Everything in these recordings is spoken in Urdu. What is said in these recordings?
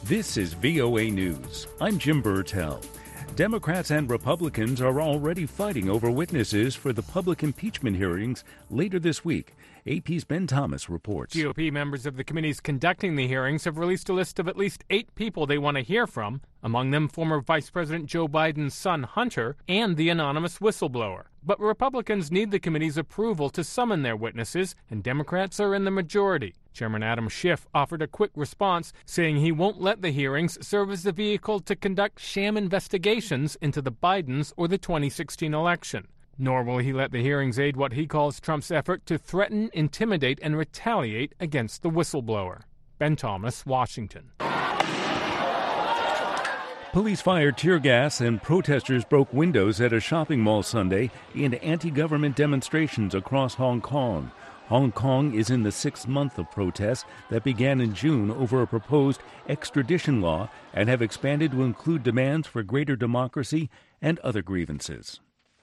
This is VOA News. I'm Jim Burtell. Democrats and Republicans are already fighting over witnesses for the public impeachment hearings later this week. AP's Ben Thomas reports. GOP members of the committees conducting the hearings have released a list of at least 8 people they want to hear from, among them former Vice President Joe Biden's son Hunter and the anonymous whistleblower. But Republicans need the committee's approval to summon their witnesses, and Democrats are in the majority. Chairman Adam Schiff offered a quick response, saying he won't let the hearings serve as the vehicle to conduct sham investigations into the Bidens or the 2016 election. Nor will he let the hearings aid what he calls Trump's effort to threaten, intimidate, and retaliate against the whistleblower. Ben Thomas, Washington. Police fired tear gas and protesters broke windows at a shopping mall Sunday in anti-government demonstrations across Hong Kong. Hong Kong is in the 6th month of protests that began in June over a proposed extradition law and have expanded to include demands for greater democracy and other grievances.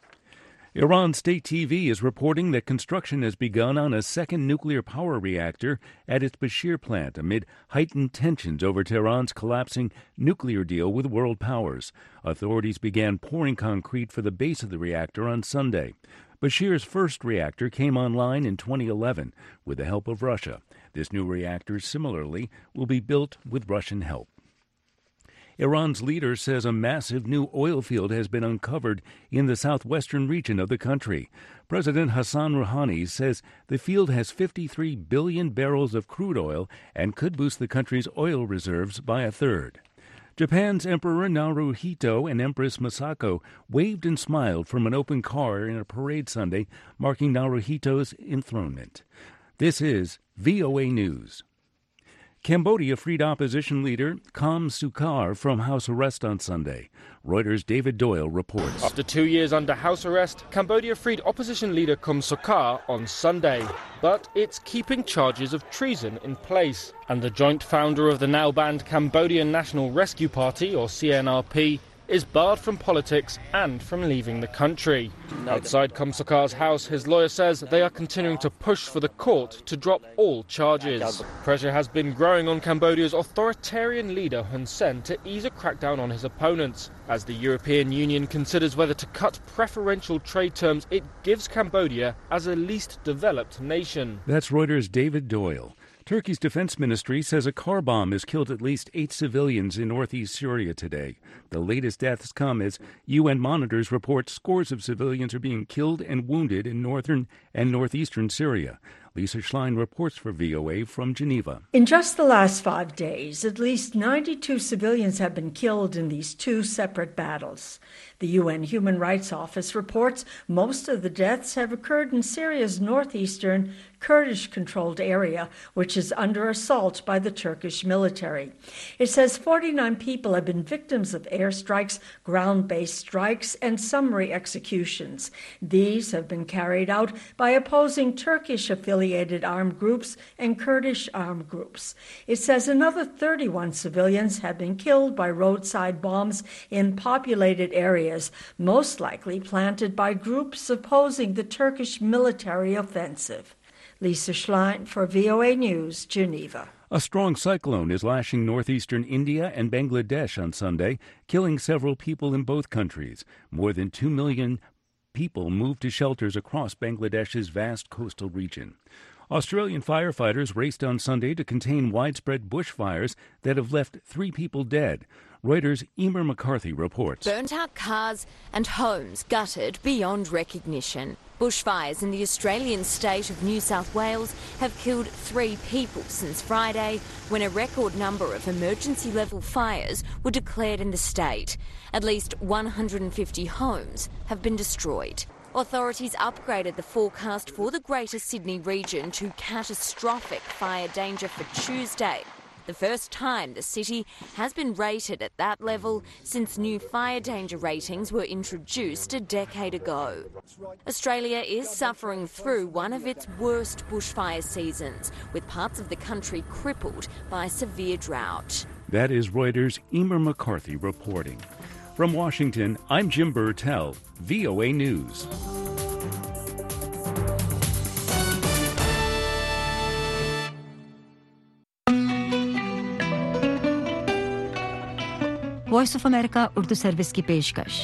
Iran State TV is reporting that construction has begun on a second nuclear power reactor at its Bushehr plant amid heightened tensions over Tehran's collapsing nuclear deal with world powers. Authorities began pouring concrete for the base of the reactor on Sunday. Bushehr's first reactor came online in 2011 with the help of Russia. This new reactor, similarly, will be built with Russian help. Iran's leader says a massive new oil field has been uncovered in the southwestern region of the country. President Hassan Rouhani says the field has 53 billion barrels of crude oil and could boost the country's oil reserves by a third. Japan's Emperor Naruhito and Empress Masako waved and smiled from an open car in a parade Sunday, marking Naruhito's enthronement. This is VOA News. Cambodia freed opposition leader Kem Sokha from house arrest on Sunday. Reuters' David Doyle reports. After 2 years under house arrest, Cambodia freed opposition leader Kem Sokha on Sunday. But it's keeping charges of treason in place. And the joint founder of the now banned Cambodian National Rescue Party, or CNRP, is barred from politics and from leaving the country. Outside Kem Sokha's house, his lawyer says they are continuing to push for the court to drop all charges. Pressure has been growing on Cambodia's authoritarian leader Hun Sen to ease a crackdown on his opponents, as the European Union considers whether to cut preferential trade terms it gives Cambodia as a least developed nation. That's Reuters' David Doyle. Turkey's defense ministry says a car bomb has killed at least 8 civilians in northeast Syria today. The latest deaths come as UN monitors report scores of civilians are being killed and wounded in northern and northeastern Syria. Lisa Schlein reports for VOA from Geneva. In just the last 5 days, at least 92 civilians have been killed in these 2 separate battles. The UN Human Rights Office reports most of the deaths have occurred in Syria's northeastern Kurdish-controlled area, which is under assault by the Turkish military. It says 49 people have been victims of airstrikes, ground-based strikes, and summary executions. These have been carried out by opposing Turkish-affiliated armed groups and Kurdish armed groups. It says another 31 civilians have been killed by roadside bombs in populated areas, most likely planted by groups opposing the Turkish military offensive. Lisa Schlein for VOA News, Geneva. A strong cyclone is lashing northeastern India and Bangladesh on Sunday, killing several people in both countries. More than 2 million people moved to shelters across Bangladesh's vast coastal region. Australian firefighters raced on Sunday to contain widespread bushfires that have left 3 people dead. Reuters' Emer McCarthy reports. Burnt-out cars and homes gutted beyond recognition. Bushfires in the Australian state of New South Wales have killed 3 people since Friday, when a record number of emergency-level fires were declared in the state. At least 150 homes have been destroyed. Authorities upgraded the forecast for the Greater Sydney region to catastrophic fire danger for Tuesday. The first time the city has been rated at that level since new fire danger ratings were introduced a decade ago. Australia is suffering through one of its worst bushfire seasons, with parts of the country crippled by severe drought. That is Reuters' Emer McCarthy reporting. From Washington, I'm Jim Burtell, VOA News. Voice of America Urdu service کی پیشکش۔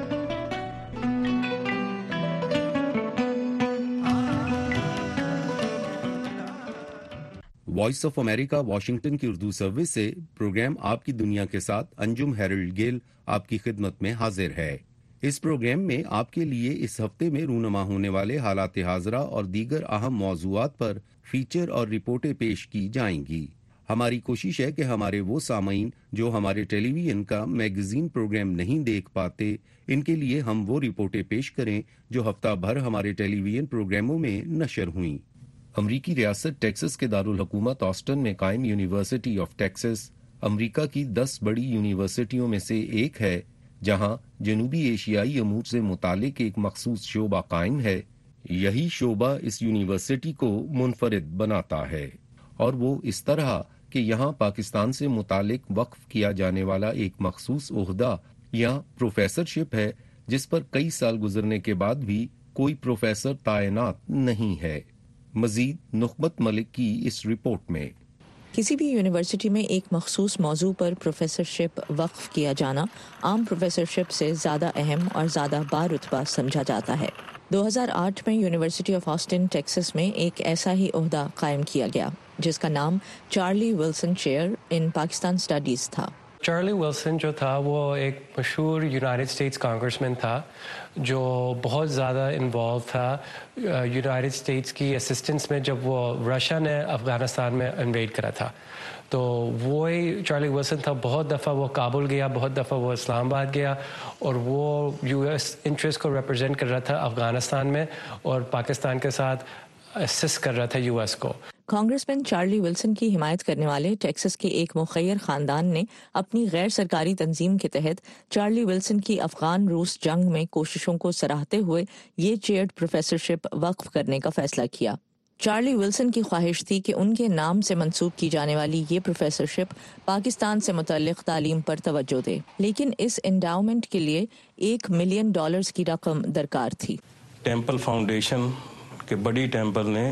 وائس آف امریکہ واشنگٹن کی اردو سروس سے پروگرام آپ کی دنیا کے ساتھ انجم ہیرلڈ گیل آپ کی خدمت میں حاضر ہے۔ اس پروگرام میں آپ کے لیے اس ہفتے میں رونما ہونے والے حالات حاضرہ اور دیگر اہم موضوعات پر فیچر اور رپورٹیں پیش کی جائیں گی۔ ہماری کوشش ہے کہ ہمارے وہ سامعین جو ہمارے ٹیلی ویژن کا میگزین پروگرام نہیں دیکھ پاتے، ان کے لیے ہم وہ رپورٹیں پیش کریں جو ہفتہ بھر ہمارے ٹیلی ویژن پروگراموں میں نشر ہوئیں۔ امریکی ریاست ٹیکساس کے دارالحکومت آسٹن میں قائم یونیورسٹی آف ٹیکساس امریکہ کی 10 بڑی یونیورسٹیوں میں سے ایک ہے جہاں جنوبی ایشیائی امور سے متعلق ایک مخصوص شعبہ قائم ہے۔ یہی شعبہ اس یونیورسٹی کو منفرد بناتا ہے، اور وہ اس طرح کہ یہاں پاکستان سے متعلق وقف کیا جانے والا ایک مخصوص عہدہ یا پروفیسرشپ ہے جس پر کئی سال گزرنے کے بعد بھی کوئی پروفیسر تعینات نہیں ہے۔ مزید نخبت ملک کی اس رپورٹ میں۔ کسی بھی یونیورسٹی میں ایک مخصوص موضوع پر پروفیسرشپ وقف کیا جانا عام پروفیسرشپ سے زیادہ اہم اور زیادہ بارتبہ سمجھا جاتا ہے۔ 2008 میں یونیورسٹی آف آسٹن ٹیکساس میں ایک ایسا ہی عہدہ قائم کیا گیا جس کا نام Charlie Wilson chair in Pakistan studies تھا۔ چارلی ولسن جو تھا وہ ایک مشہور یونائٹڈ اسٹیٹس کانگریس مین تھا جو بہت زیادہ انوالو تھا یونائٹڈ اسٹیٹس کی اسسٹنس میں جب وہ رشیا نے افغانستان میں انویڈ کرا تھا۔ تو وہی چارلی ولسن تھا، بہت دفعہ وہ کابل گیا، بہت دفعہ وہ اسلام آباد گیا، اور وہ یو ایس انٹرسٹ کو ریپرزینٹ کر رہا تھا افغانستان میں، اور پاکستان کے ساتھ اسسٹ کر رہا تھا یو ایس کو۔ کانگریس مین چارلی ولسن کی حمایت کرنے والے ٹیکساس کے ایک مخیر خاندان نے اپنی غیر سرکاری تنظیم کے تحت چارلی ولسن کی افغان روس جنگ میں کوششوں کو سراہتے ہوئے یہ چیئرڈ پروفیسرشپ وقف کرنے کا فیصلہ کیا۔ چارلی ولسن کی خواہش تھی کہ ان کے نام سے منسوب کی جانے والی یہ پروفیسرشپ پاکستان سے متعلق تعلیم پر توجہ دے، لیکن اس انڈاؤمنٹ کے لیے $1 ملین کی رقم درکار تھی۔ ٹیمپل فاؤنڈیشن کے بڑی ٹیمپل نے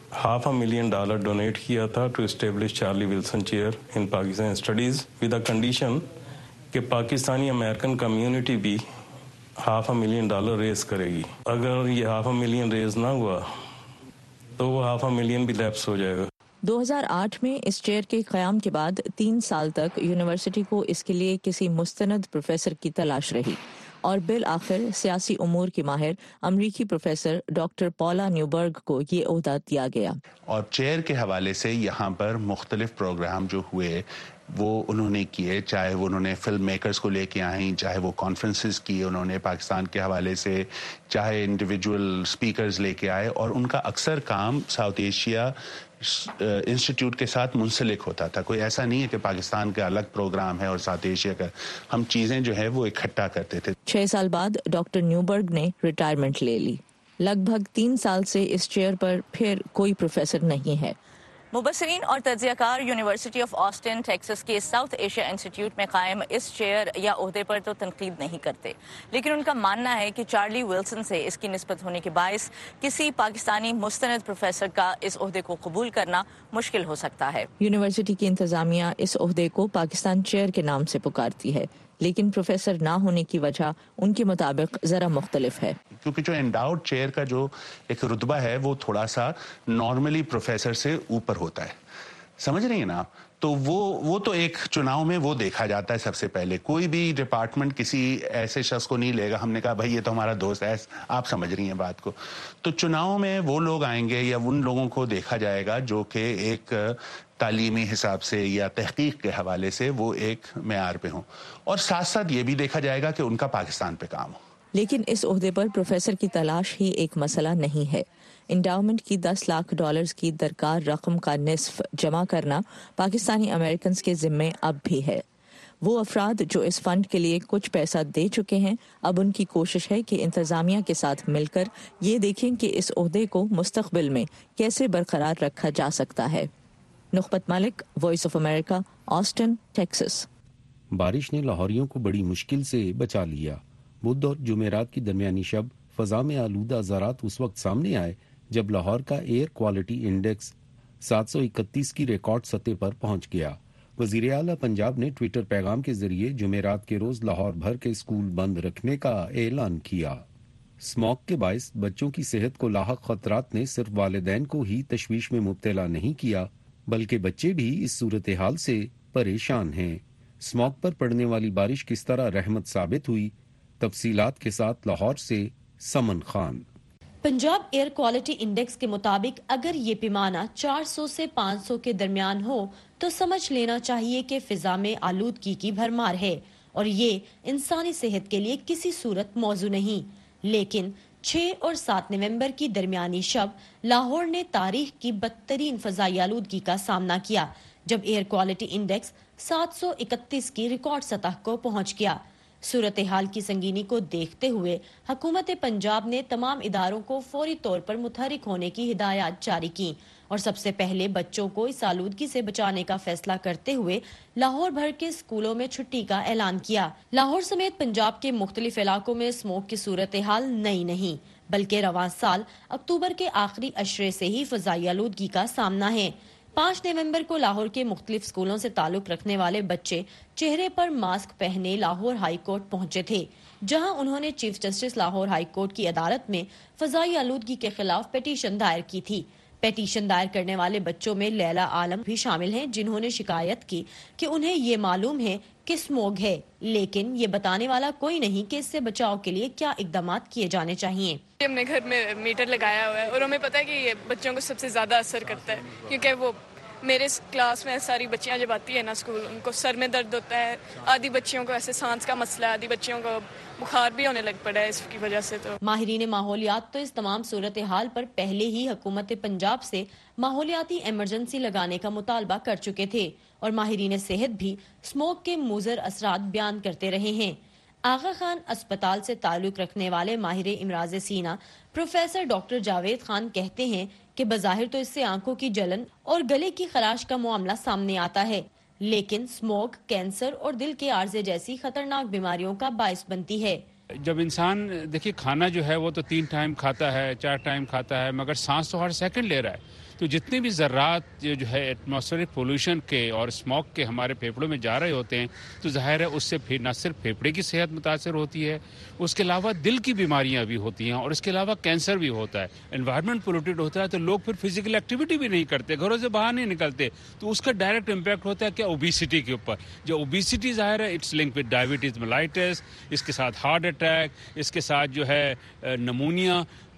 $500,000 ڈونیٹ کیا تھا to establish Charlie Wilson chair in Pakistan studies with a condition کہ پاکستانی امریکن کمیونٹی بھی $500,000 ریز کرے گی۔ اگر یہ $500,000 ریز نہ ہوا تو وہ $500,000 بھی لیپس ہو جائے گا۔ 2008 میں اس چیئر کے قیام کے بعد 3 سال تک یونیورسٹی کو اس کے لیے کسی مستند پروفیسر کی تلاش رہی، اور بالآخر سیاسی امور کی ماہر امریکی پروفیسر ڈاکٹر پولا نیوبرگ کو یہ عہدہ دیا گیا۔ اور چیئر کے حوالے سے یہاں پر مختلف پروگرام جو ہوئے وہ انہوں نے کیے، چاہے وہ انہوں نے فلم میکرز کو لے کے آئیں، چاہے وہ کانفرنسز کی انہوں نے پاکستان کے حوالے سے، چاہے انڈیویجول اسپیکرز لے کے آئے، اور ان کا اکثر کام ساؤتھ ایشیا انسٹیٹیوٹ کے ساتھ منسلک ہوتا تھا۔ کوئی ایسا نہیں ہے کہ پاکستان کا الگ پروگرام ہے اور ساؤتھ ایشیا کا، ہم چیزیں جو ہے وہ اکٹھا کرتے تھے۔ 6 سال بعد ڈاکٹر نیوبرگ نے ریٹائرمنٹ لے لی۔ لگ بھگ 3 سال سے اس چیئر پر پھر کوئی پروفیسر نہیں ہے۔ مبصرین اور تجزیہ کار یونیورسٹی آف آسٹن ٹیکساس کے ساؤتھ ایشیا انسٹیٹیوٹ میں قائم اس چیئر یا عہدے پر تو تنقید نہیں کرتے، لیکن ان کا ماننا ہے کہ چارلی ولسن سے اس کی نسبت ہونے کے باعث کسی پاکستانی مستند پروفیسر کا اس عہدے کو قبول کرنا مشکل ہو سکتا ہے۔ یونیورسٹی کی انتظامیہ اس عہدے کو پاکستان چیئر کے نام سے پکارتی ہے، لیکن پروفیسر نہ ہونے کی وجہ ان کے مطابق ذرا مختلف ہے، کیونکہ جو انڈاؤڈ چیئر کا جو ایک رتبہ ہے وہ تھوڑا سا نارملی پروفیسر سے اوپر ہوتا ہے، سمجھ رہی ہیں نا آپ؟ تو وہ تو ایک چناؤ میں وہ دیکھا جاتا ہے سب سے پہلے۔ کوئی بھی ڈپارٹمنٹ کسی ایسے شخص کو نہیں لے گا، ہم نے کہا بھائی یہ تو ہمارا دوست ہے، آپ سمجھ رہی ہیں بات کو۔ تو چناؤ میں وہ لوگ آئیں گے یا ان لوگوں کو دیکھا جائے گا جو کہ ایک تعلیمی حساب سے یا تحقیق کے حوالے سے وہ ایک معیار پہ ہوں، اور ساتھ ساتھ یہ بھی دیکھا جائے گا کہ ان کا پاکستان پہ کام ہو۔ لیکن اس عہدے پر پروفیسر کی تلاش ہی ایک مسئلہ نہیں ہے۔ انڈاؤمنٹ کی $10 لاکھ کی درکار رقم کا نصف جمع کرنا پاکستانی امریکنز کے ذمے اب بھی ہے۔ وہ افراد جو اس فنڈ کے لیے کچھ پیسہ دے چکے ہیں، اب ان کی کوشش ہے کہ انتظامیہ کے ساتھ مل کر یہ دیکھیں کہ اس عہدے کو مستقبل میں کیسے برقرار رکھا جا سکتا ہے۔ Nakhbat Malik, voice of America, Austin, Texas. بارش نے لاہوریوں کو بڑی مشکل سے بچا لیا۔ بدھ اور جمعرات کی درمیانی شب فضا میں آلودہ ذرات اس وقت سامنے آئے جب لاہور کا ایئر کوالٹی انڈیکس 731 کی ریکارڈ سطح پر پہنچ گیا۔ وزیر اعلیٰ پنجاب نے ٹویٹر پیغام کے ذریعے جمعرات کے روز لاہور بھر کے اسکول بند رکھنے کا اعلان کیا۔ اسموگ کے باعث بچوں کی صحت کو لاحق خطرات نے صرف والدین کو ہی تشویش میں مبتلا نہیں کیا بلکہ بچے بھی اس صورتحال سے پریشان ہیں۔ اسموگ پر پڑنے والی بارش کس طرح رحمت ثابت ہوئی، تفصیلات کے ساتھ لاہور سے Saman Khan. Punjab air quality index کے مطابق اگر یہ پیمانہ 400 سے 500 کے درمیان ہو تو سمجھ لینا چاہیے کہ فضا میں آلودگی کی بھرمار ہے اور یہ انسانی صحت کے لیے کسی صورت موضوع نہیں۔ لیکن 6 اور 7 نومبر کی درمیانی شب لاہور نے تاریخ کی بدترین فضائی آلودگی کا سامنا کیا جب ایئر کوالٹی انڈیکس 731 کی ریکارڈ سطح کو پہنچ گیا۔ صورتحال کی سنگینی کو دیکھتے ہوئے حکومت پنجاب نے تمام اداروں کو فوری طور پر متحرک ہونے کی ہدایات جاری کی اور سب سے پہلے بچوں کو اس آلودگی سے بچانے کا فیصلہ کرتے ہوئے لاہور بھر کے اسکولوں میں چھٹی کا اعلان کیا۔ لاہور سمیت پنجاب کے مختلف علاقوں میں اسموگ کی صورتحال نئی نہیں بلکہ رواں سال اکتوبر کے آخری عشرے سے ہی فضائی آلودگی کا سامنا ہے۔ 5 نومبر کو لاہور کے مختلف اسکولوں سے تعلق رکھنے والے بچے چہرے پر ماسک پہنے لاہور ہائی کورٹ پہنچے تھے، جہاں انہوں نے chief justice Lahore high court کی عدالت میں فضائی آلودگی کے خلاف پیٹیشن دائر کی تھی۔ پیٹیشن دائر کرنے والے بچوں میں لیلا عالم بھی شامل ہیں، جنہوں نے شکایت کی کہ انہیں یہ معلوم ہے کہ اسموگ ہے لیکن یہ بتانے والا کوئی نہیں کہ اس سے بچاؤ کے لیے کیا اقدامات کیے جانے چاہیے۔ ہم نے گھر میں میٹر لگایا ہوا ہے اور ہمیں پتہ ہے کہ یہ بچوں کو سب سے زیادہ اثر کرتا ہے، کیونکہ وہ میرے کلاس میں ساری بچیاں جب آتی ہیں نا اسکول، ان کو سر میں درد ہوتا ہے، آدھی بچیوں کو ایسے سانس کا مسئلہ ہے، آدھی بچیوں کو بخار بھی ہونے لگ پڑا ہے اس کی وجہ سے۔ تو ماہرین ماحولیات تو اس تمام صورتحال پر پہلے ہی حکومت پنجاب سے ماحولیاتی ایمرجنسی لگانے کا مطالبہ کر چکے تھے اور ماہرین صحت بھی اسموگ کے مضر اثرات بیان کرتے رہے ہیں۔ آغا خان اسپتال سے تعلق رکھنے والے ماہر امراض سینہ پروفیسر ڈاکٹر جاوید خان کہتے ہیں کہ بظاہر تو اس سے آنکھوں کی جلن اور گلے کی خراش کا معاملہ سامنے آتا ہے، لیکن اسموگ کینسر اور دل کے عارضے جیسی خطرناک بیماریوں کا باعث بنتی ہے۔ جب انسان دیکھیے کھانا جو ہے وہ تو 3 ٹائم کھاتا ہے، 4 ٹائم کھاتا ہے، مگر سانس تو ہر سیکنڈ لے رہا ہے، تو جتنے بھی ذرات جو ہے ایٹماسفیرک پولوشن کے اور اسموگ کے ہمارے پھیپھڑوں میں جا رہے ہوتے ہیں تو ظاہر ہے اس سے پھر نہ صرف پھیپھڑے کی صحت متاثر ہوتی ہے، اس کے علاوہ دل کی بیماریاں بھی ہوتی ہیں اور اس کے علاوہ کینسر بھی ہوتا ہے۔ انوائرمنٹ پولوٹیڈ ہوتا ہے تو لوگ پھر فزیکل ایکٹیویٹی بھی نہیں کرتے، گھروں سے باہر نہیں نکلتے، تو اس کا ڈائریکٹ امپیکٹ ہوتا ہے کیا اوبیسٹی کے اوپر۔ جو اوبیسٹی ظاہر ہے it's link with diabetes mellitus, اس کے ساتھ ہارٹ اٹیک، اس کے ساتھ جو ہے نمونیا،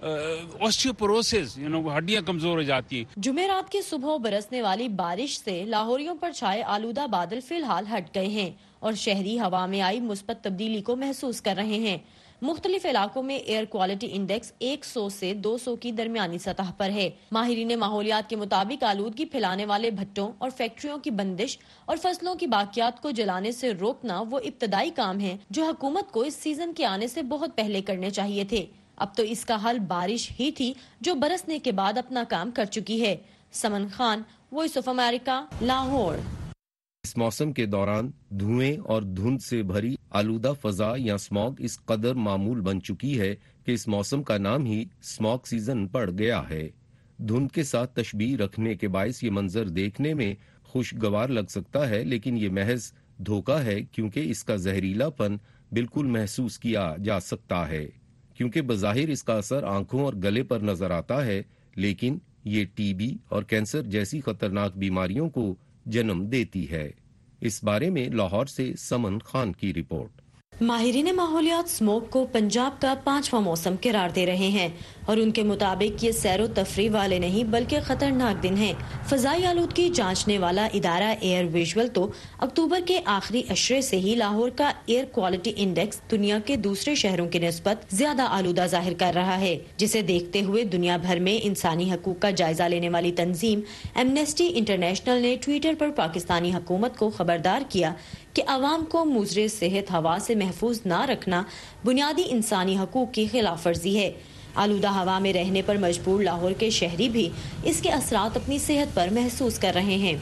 اوسٹیوپوروسس، ہڈیاں کمزور ہو جاتی ہیں۔ جمعرات کی صبح برسنے والی بارش سے لاہوریوں پر چھائے آلودہ بادل فی الحال ہٹ گئے ہیں اور شہری ہوا میں آئی مثبت تبدیلی کو محسوس کر رہے ہیں۔ مختلف علاقوں میں ایئر کوالٹی انڈیکس 100 سے 200 کی درمیانی سطح پر ہے۔ ماہرین ماحولیات کے مطابق آلودگی پھیلانے والے بھٹوں اور فیکٹریوں کی بندش اور فصلوں کی باقیات کو جلانے سے روکنا وہ ابتدائی کام ہیں جو حکومت کو اس سیزن کے آنے سے بہت پہلے کرنے چاہیے تھے۔ اب تو اس کا حل بارش ہی تھی جو برسنے کے بعد اپنا کام کر چکی ہے۔ Saman Khan, voice of America, Lahore. اس موسم کے دوران دھوئیں اور دھند سے بھری آلودہ فضا یا اسموگ اس قدر معمول بن چکی ہے کہ اس موسم کا نام ہی اسموگ سیزن پڑ گیا ہے۔ دھند کے ساتھ تشبیہ رکھنے کے باعث یہ منظر دیکھنے میں خوشگوار لگ سکتا ہے، لیکن یہ محض دھوکہ ہے کیونکہ اس کا زہریلا پن بالکل محسوس کیا جا سکتا ہے۔ کیونکہ بظاہر اس کا اثر آنکھوں اور گلے پر نظر آتا ہے، لیکن یہ ٹی بی اور کینسر جیسی خطرناک بیماریوں کو جنم دیتی ہے۔ اس بارے میں لاہور سے سمن خان کی رپورٹ۔ ماہرین ماحولیات اسموگ کو پنجاب کا 5واں موسم قرار دے رہے ہیں اور ان کے مطابق یہ سیر و تفریح والے نہیں بلکہ خطرناک دن ہیں۔ فضائی آلودگی جانچنے والا ادارہ ایئر ویژول تو اکتوبر کے آخری عشرے سے ہی لاہور کا ایئر کوالٹی انڈیکس دنیا کے دوسرے شہروں کی نسبت زیادہ آلودہ ظاہر کر رہا ہے، جسے دیکھتے ہوئے دنیا بھر میں انسانی حقوق کا جائزہ لینے والی تنظیم ایمنسٹی انٹرنیشنل نے ٹویٹر پر پاکستانی حکومت کو خبردار کیا کہ عوام کو مضر صحت ہوا سے محفوظ نہ رکھنا بنیادی انسانی حقوق کی خلاف ورزی ہے۔ آلودہ ہوا میں رہنے پر مجبور لاہور کے شہری بھی اس کے اثرات اپنی صحت پر محسوس کر رہے ہیں۔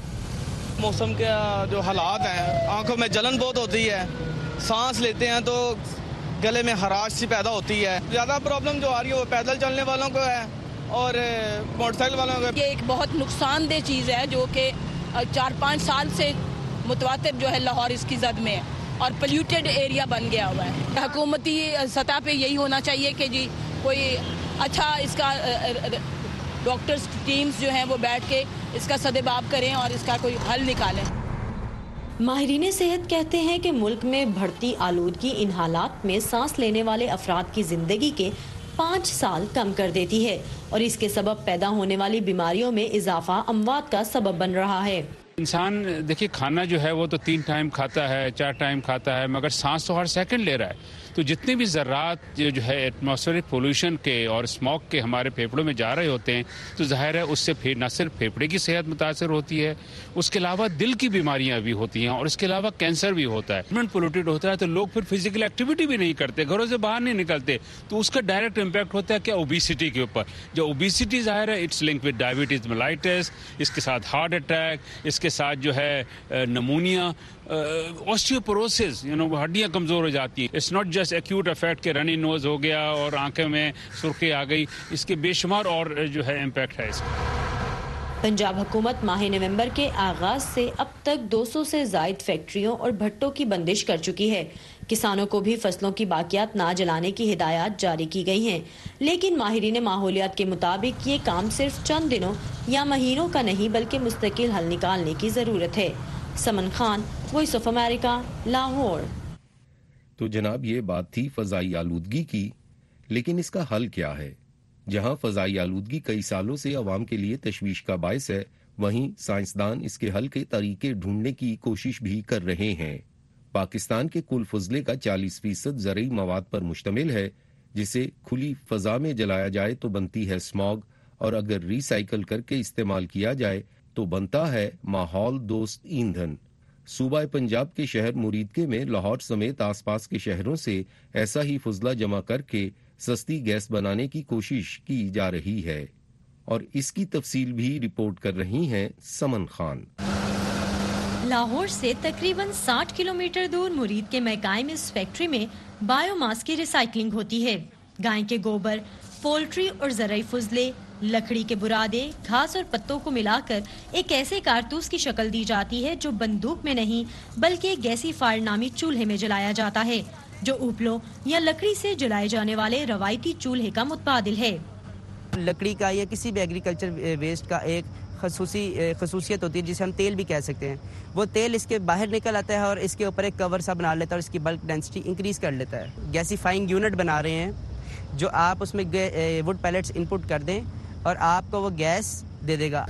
موسم کے جو حالات ہیں، آنکھوں میں جلن بہت ہوتی ہے، سانس لیتے ہیں تو گلے میں خراش سی پیدا ہوتی ہے۔ زیادہ پرابلم جو آ رہی ہے وہ پیدل چلنے والوں کو ہے اور موٹر سائیکل والوں کو۔ یہ ایک بہت نقصان دہ چیز ہے جو کہ 4-5 साल से मुतवातिर जो है लाहौर इसकी जद में है और पोल्यूटेड एरिया बन गया हुआ है। हुकूमती सतह पे यही होना चाहिए कि जी कोई अच्छा इसका डॉक्टर्स टीम्स जो हैं वो बैठ के इसका सदेबाब करें और इसका कोई हल निकालें। माहिरीन सेहत कहते हैं कि मुल्क में बढ़ती आलूदगी इन हालात में सांस लेने वाले अफराद की जिंदगी के 5 साल कम कर देती है और इसके सबब पैदा होने वाली बीमारियों में इजाफा अमवात का सबब बन रहा है। इंसान देखिए खाना जो है वो तो 3 टाइम खाता है, 4 टाइम खाता है, मगर सांस तो हर सेकंड ले रहा है। तो जितने भी ज़र्रात जो है एटमॉस्फेरिक पोल्यूशन के और स्मॉग के हमारे फेफड़ों में जा रहे होते हैं, तो जाहिर है उससे न सिर्फ फेफड़े की सेहत मुतासर होती है, उसके अलावा दिल की बीमारियां भी होती हैं और इसके अलावा कैंसर भी होता है। एनवायरनमेंट पोल्यूटेड होता है तो लोग फिर फिजिकल एक्टिविटी भी नहीं करते, घरों से बाहर नहीं निकलते, तो उसका डायरेक्ट इम्पैक्ट होता है क्या ओबेसिटी के ऊपर। जो ओबेसिटी जाहिर है it's link with diabetes mellitus, इसके साथ हार्ट अटैक, इसके साथ जो है नमोनिया, ऑस्टियोपोरोसिस, हड्डियां कमजोर हो जाती हैं। It's not just acute effect के रनी नोज हो गया और आंखें में सुर्खी आ गई, इसके बेशुमार और जो है इम्पैक्ट है इसका। पंजाब हुकूमत माह नवंबर के आगाज से अब तक 200 से जायद फैक्ट्रियों और भट्टों की बंदिश कर चुकी है। किसानों को भी फसलों की बाकियात ना जलाने की हिदायत जारी की गई हैं, लेकिन माहिरीन माहौलियात के मुताबिक ये काम सिर्फ चंद दिनों या महीनों का नहीं बल्कि मुस्तकिल हल निकालने की जरूरत है। Saman Khan, voice of America, Lahore. तो जनाब ये बात थी फजाई आलूदगी की, लेकिन इसका हल क्या है? जहां फजाई आलूदगी कई सालों से अवाम के लिए तशवीश का बायस है, वहीं साइंसदान इसके हल के तरीके ढूंढने की कोशिश भी कर रहे हैं। पाकिस्तान के कुल फजले का 40% ज़रई मवाद पर मुश्तमिल है, जिसे खुली फजा में जलाया जाए तो बनती है स्मॉग, और अगर रिसाइकल करके इस्तेमाल किया जाए तो बनता है माहौल दोस्त ईंधन। सूबा पंजाब के शहर मुरीदके में लाहौर समेत आसपास के शहरों से ऐसा ही फजला जमा करके सस्ती गैस बनाने की कोशिश की जा रही है, और इसकी तफसील भी रिपोर्ट कर रही हैं समन खान। लाहौर से तकरीबन 60 किलोमीटर दूर मुरीद के मैकाई में इस फैक्ट्री में बायोमास की रिसाइकलिंग होती है। गाय के गोबर, पोल्ट्री और ज़रई फजले, लकड़ी के बुरादे, घास और पत्तों को मिलाकर एक ऐसे कारतूस की शक्ल दी जाती है जो बंदूक में नहीं बल्कि एक गैसी फायर नामी चूल्हे में जलाया जाता है, जो उपलों या लकड़ी से जलाए जाने वाले रवायती चूल्हे का मुतबादिल है। लकड़ी का या किसी भी एग्रीकल्चर वेस्ट का एक खसूसियत होती है जिसे हम तेल भी कह सकते हैं। वो तेल इसके बाहर निकल आता है और इसके ऊपर एक कवर सा बना लेता है और इसकी बल्क डेंसिटी इंक्रीज कर लेता है। गैसीफाइंग यूनिट बना रहे हैं जो आप उसमें वुड पैलेट्स इनपुट कर दें और आपको वो गैस दे देगा।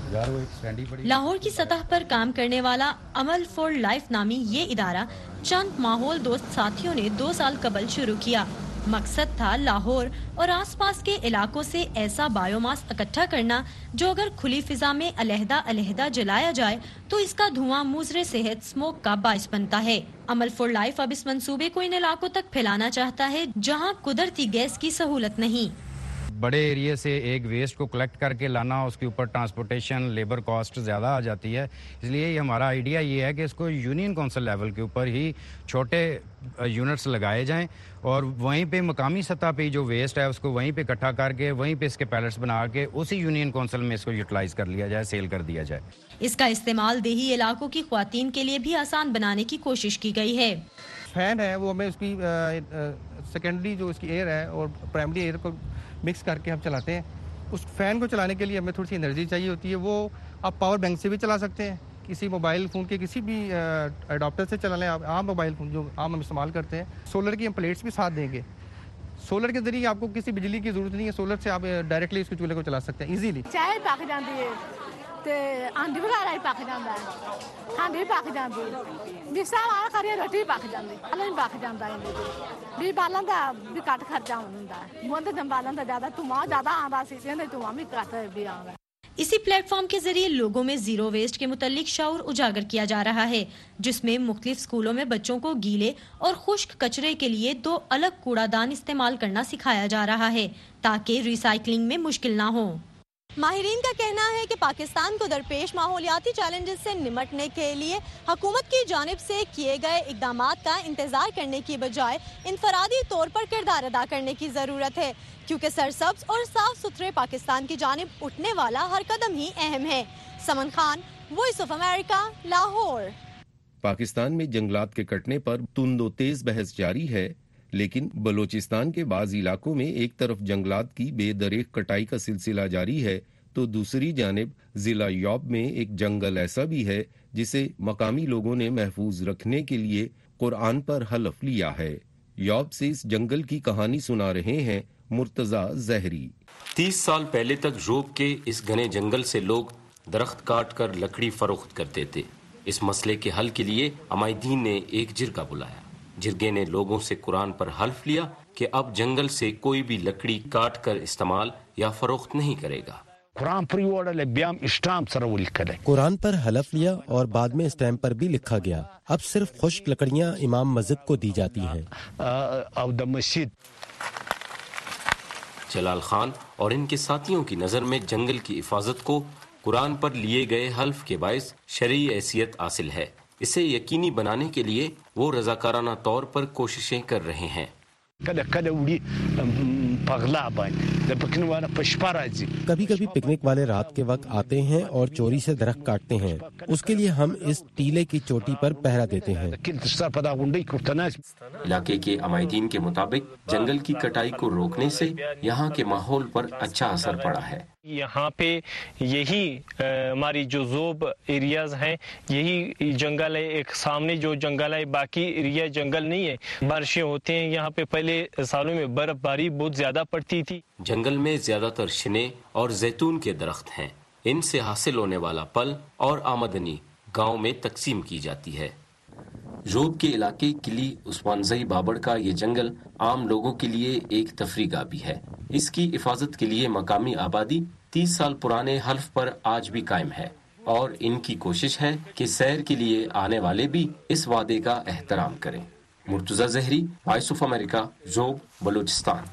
लाहौर की सतह पर काम करने वाला अमल फॉर लाइफ नामी ये इदारा चंद माहौल दोस्त साथियों ने 2 साल कबल शुरू किया। मकसद था लाहौर और आसपास के इलाकों से ऐसा बायोमास इकट्ठा करना जो अगर खुली फिजा में अलहदा जलाया जाए तो इसका धुआं मुज़र सेहत स्मोक का बायस बनता है। अमल फॉर लाइफ अब इस मंसूबे को इन इलाकों तक फैलाना चाहता है जहां कुदरती गैस की सहूलत नहीं। बड़े एरिया से एक वेस्ट को कलेक्ट करके लाना, उसके ऊपर ट्रांसपोर्टेशन लेबर कॉस्ट ज़्यादा आ जाती है, इसलिए हमारा आइडिया ये है कि इसको यूनियन काउंसिल लेवल के ऊपर ही छोटे यूनिट्स लगाए जाएं और वहीं पे मकामी सतह पे जो वेस्ट है उसको वहीं पे इकट्ठा करके वहीं पे इसके पैलेट्स बना के उसी यूनियन काउंसिल में इसको यूटिलाइज कर लिया जाए, सेल कर दिया जाए। इसका इस्तेमाल देही इलाकों की ख्वातीन के लिए भी आसान बनाने की कोशिश की गई है। फैन है वो हमें उसकी सेकेंडरी जो उसकी एयर है और प्राइमरी एयर को मिक्स करके हम चलाते हैं। उस फैन को चलाने के लिए हमें थोड़ी सी एनर्जी चाहिए होती है, वो आप पावर बैंक से भी चला सकते हैं, किसी मोबाइल फ़ोन के किसी भी अडॉप्टर से चला लें आप। आम मोबाइल फ़ोन जो आम हम इस्तेमाल करते हैं, सोलर की हम प्लेट्स भी साथ देंगे। सोलर के जरिए आपको किसी बिजली की जरूरत नहीं है, सोलर से आप डायरेक्टली इसके चूल्हे को चला सकते हैं इजीली। चाय पक जाती है ते आंडी वगैरह ही पक जाता है, हांडी भी पक जाती है, मिक्सर वाला करिए रोटी भी पक जाती है, अलग पक जाता है। भी बालन का भी घट खर्चा होता है, मुंह तो बालन का ज़्यादा धुआं ज़्यादा आता है, धुआं भी घट भी आता है। इसी प्लेटफॉर्म के जरिए लोगों में जीरो वेस्ट के मुतालिक शऊर उजागर किया जा रहा है, जिसमें मुख्तलिफ स्कूलों में बच्चों को गीले और खुश्क कचरे के लिए 2 अलग कूड़ादान इस्तेमाल करना सिखाया जा रहा है ताकि रिसाइकलिंग में मुश्किल ना हो। माहिरीन का कहना है कि पाकिस्तान को दरपेश माहौलियाती चैलेंजेस से निमटने के लिए हुकूमत की जानिब से किए गए इक़दामात का इंतजार करने की बजाय इनफरादी तौर पर किरदार अदा करने की ज़रूरत है, क्योंकि सरसब्ज और साफ सुथरे पाकिस्तान की जानिब उठने वाला हर कदम ही अहम है। Saman Khan, voice of America, Lahore. Pakistan में जंगलात के कटने पर तुंदो तेज बहस जारी है, लेकिन बलोचिस्तान के बाज इलाकों में एक तरफ जंगलात की बेदरेक कटाई का सिलसिला जारी है तो दूसरी जानिब जिला यौब में एक जंगल ऐसा भी है जिसे मकामी लोगों ने महफूज रखने के लिए कुरान पर हलफ लिया है। यौब से इस जंगल की कहानी सुना रहे हैं मुर्तजा जहरी। 30 साल पहले तक जोब के इस घने जंगल से लोग दरख्त काट कर लकड़ी फरोख्त करते थे। इस मसले के हल के लिए अमायदीन ने एक जिरगा बुलाया। जिरगे ने लोगों से कुरान पर हल्फ लिया कि अब जंगल से कोई भी लकड़ी काट कर इस्तेमाल या फरोख्त नहीं करेगा। कुरान पर हलफ लिया और बाद में स्टैम्प पर भी लिखा गया, अब सिर्फ खुश्क लकड़ियां इमाम मस्जिद को दी जाती हैं। जलाल खान और इनके साथियों की नज़र में जंगल की हिफाजत को कुरान पर लिए गए हल्फ के बायस शरई हैसियत हासिल है। इसे यकीनी बनाने के लिए वो रजाकाराना तौर पर कोशिशें कर रहे हैं। कभी कभी पिकनिक वाले रात के वक्त आते हैं और चोरी से दरख्त काटते हैं। उसके लिए हम इस टीले की चोटी पर पहरा देते हैं। इलाके के अमायदीन के मुताबिक जंगल की कटाई को रोकने से यहाँ के माहौल पर अच्छा असर पड़ा है। यहाँ पे यही हमारी जो जोब एरियाज हैं यही जंगल है। एक सामने जो जंगल है बाकी एरिया जंगल नहीं है। बारिशें होती हैं यहाँ पे, पहले सालों में बर्फबारी बहुत ज्यादा पड़ती थी। जंगल में ज्यादातर शने और जैतून के दरख्त हैं। इनसे हासिल होने वाला पल और आमदनी गांव में तकसीम की जाती है। जोब के इलाके किली उस्मानजई बाबड़ का ये जंगल आम लोगों के लिए एक तफरीगाह भी है। इसकी हिफाजत के लिए मकामी आबादी 30 साल पुराने हल्फ पर आज भी कायम है और इनकी कोशिश है कि सैर के लिए आने वाले भी इस वादे का एहतराम करें। Murtaza Zehri, voice of America, Zhob, Balochistan.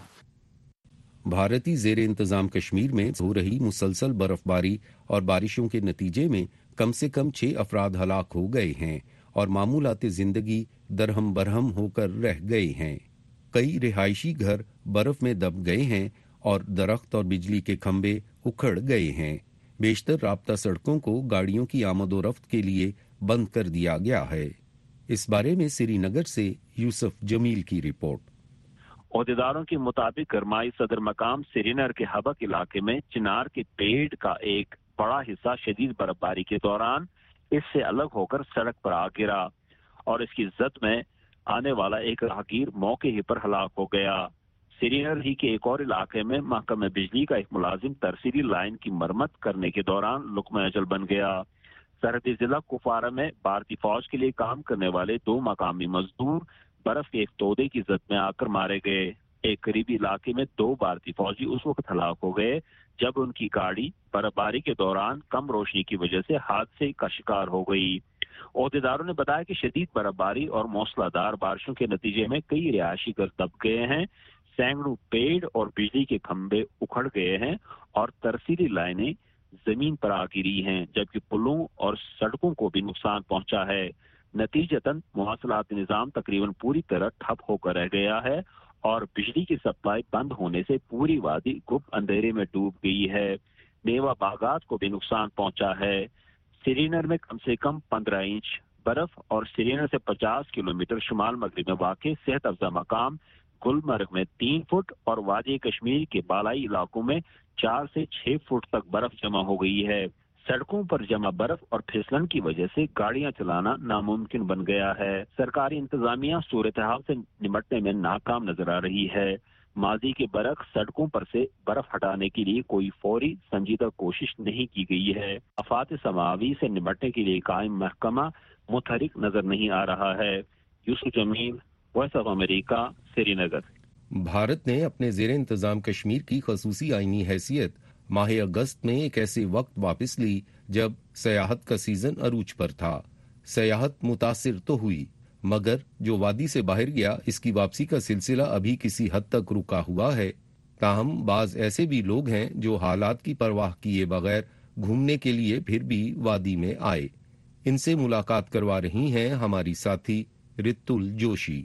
भारतीय ज़ेर इंतजाम कश्मीर में हो रही मुसलसल बर्फबारी और बारिशों के नतीजे में कम से कम 6 अफराद हलाक हो गए हैं और मामूलाती जिंदगी दरहम बरहम होकर रह गए हैं। कई रिहायशी घर बर्फ में दब गए हैं और दरख्त और बिजली के खंभे उखड़ गए हैं। बेशतर राब्ता सड़कों को गाड़ियों की आमदोरफ्त के लिए बंद कर दिया गया है। इस बारे में श्रीनगर से यूसुफ जमील की रिपोर्ट। ओहदेदारों के मुताबिक गरमाई सदर मकाम श्रीनगर के हबक इलाके में चिनार के पेड़ का एक बड़ा हिस्सा शदीद बर्फबारी के दौरान इससे अलग होकर सड़क पर आ गिरा और इसकी जद में आने वाला एक राहगीर मौके ही पर हलाक हो गया। श्रीनगर ही के एक और इलाके में महकमा बिजली का एक मुलाजिम तरसीली लाइन की मरम्मत करने के दौरान लुकमा अजल बन गया। सरहदी जिला कुपवारा में भारतीय फौज के लिए काम करने वाले 2 मकामी मजदूर बर्फ के एक तोदे की जद में आकर मारे गए। एक करीबी इलाके में 2 भारतीय फौजी उस वक्त हलाक हो गए जब उनकी गाड़ी बर्फबारी के दौरान कम रोशनी की वजह से हादसे का शिकार हो गई। ओहदेदारों ने बताया कि शदीद बर्फबारी और मौसलाधार बारिशों के नतीजे में कई रिहायशी घर दब गए हैं, सैकड़ों पेड़ और बिजली के खंभे उखड़ गए हैं और तरसीली लाइनें जमीन पर आ गिरी हैं, जबकि पुलों और सड़कों को भी नुकसान पहुंचा है। नतीजतन मवासलात निजाम तकरीबन पूरी तरह ठप होकर रह गया है और बिजली की सप्लाई बंद होने से पूरी वादी गुप्त अंधेरे में डूब गई है। मेवा बागात को भी नुकसान पहुंचा है। श्रीनगर में कम से कम 15 इंच बर्फ और श्रीनगर से 50 किलोमीटर शुमाल मगरिब में वाक़ सेहत अफजा मकाम गुलमर्ग में 3 फुट और वादी कश्मीर के बालाई इलाकों में 4 से 6 फुट तक बर्फ जमा हो गई है। सड़कों पर जमा बर्फ और फिसलन की वजह से गाड़ियां चलाना नामुमकिन बन गया है। सरकारी इंतजामिया सूरत हाल से निपटने में नाकाम नजर आ रही है। माजी के बरख सड़कों पर से बर्फ हटाने के लिए कोई फौरी संजीदा कोशिश नहीं की गई है। आफात समावी से निपटने के लिए कायम महकमा मुतहरिक नजर नहीं आ रहा है। Yusuf Jamil, voice of America, Srinagar. Bharat ने अपने ज़ेर इंतजाम कश्मीर की खसूसी आईनी हैसियत माह अगस्त में एक ऐसे वक्त वापस ली जब सयाहत का सीजन अरूज पर था। सयाहत मुतासिर तो हुई, मगर जो वादी से बाहर गया इसकी वापसी का सिलसिला अभी किसी हद तक रुका हुआ है। ताहम बाज ऐसे भी लोग हैं जो हालात की परवाह किए बगैर घूमने के लिए फिर भी वादी में आए। इनसे मुलाकात करवा रही हैं हमारी साथी रितुल जोशी।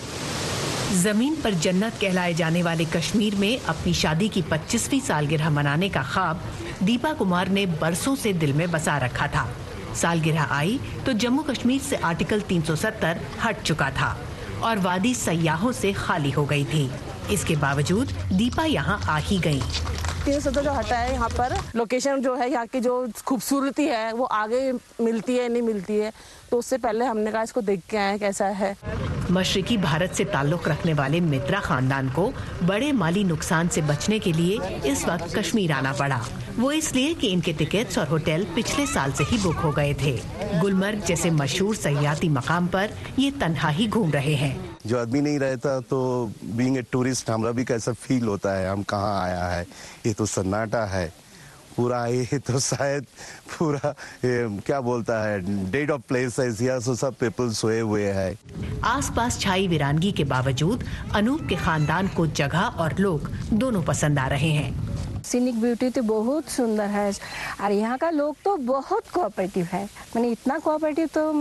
जमीन पर जन्नत कहलाए जाने वाले कश्मीर में अपनी शादी की 25वीं सालगिरह मनाने का ख्वाब दीपा कुमार ने बरसों से दिल में बसा रखा था। سالگرہ آئی تو جموں کشمیر سے آرٹیکل 370 ہٹ چکا تھا اور وادی سیاحوں سے خالی ہو گئی تھی. اس کے باوجود دیپا یہاں آ ہی گئی. 370 جو ہٹا ہے یہاں پر لوکیشن جو ہے یہاں کی جو خوبصورتی ہے وہ آگے ملتی ہے نہیں ملتی ہے, تو اس سے پہلے ہم نے کہا اس کو دیکھ کے آئے کیسا ہے. مشرقی بھارت سے تعلق رکھنے والے مترا خاندان کو بڑے مالی نقصان سے بچنے کے لیے اس وقت کشمیر آنا پڑا. وہ اس لیے کہ ان کے ٹکٹس اور ہوٹل پچھلے سال سے ہی بک ہو گئے تھے. گلمرگ جیسے مشہور سیاحتی مقام پر یہ تنہا ہی گھوم رہے ہیں. جو آدمی نہیں رہتا تو بینگ اے ٹورسٹ ہمارا بھی کیسا فیل ہوتا ہے, ہم کہاں آیا ہے, یہ تو سناٹا ہے پورا, یہ تو شاید پورا کیا بولتا ہے ڈیڈ آف پلیس ہے, سب پیپل سوئے ہوئے ہیں. آس پاس چھائی ویرانگی کے باوجود انوپ کے خاندان کو جگہ اور لوگ دونوں پسند آ رہے ہیں. سینک بیوٹی تو بہت سندر ہے اور یہاں کا لوگ تو بہت کوآپریٹو ہے. میں نے اتنا کوآپریٹو تو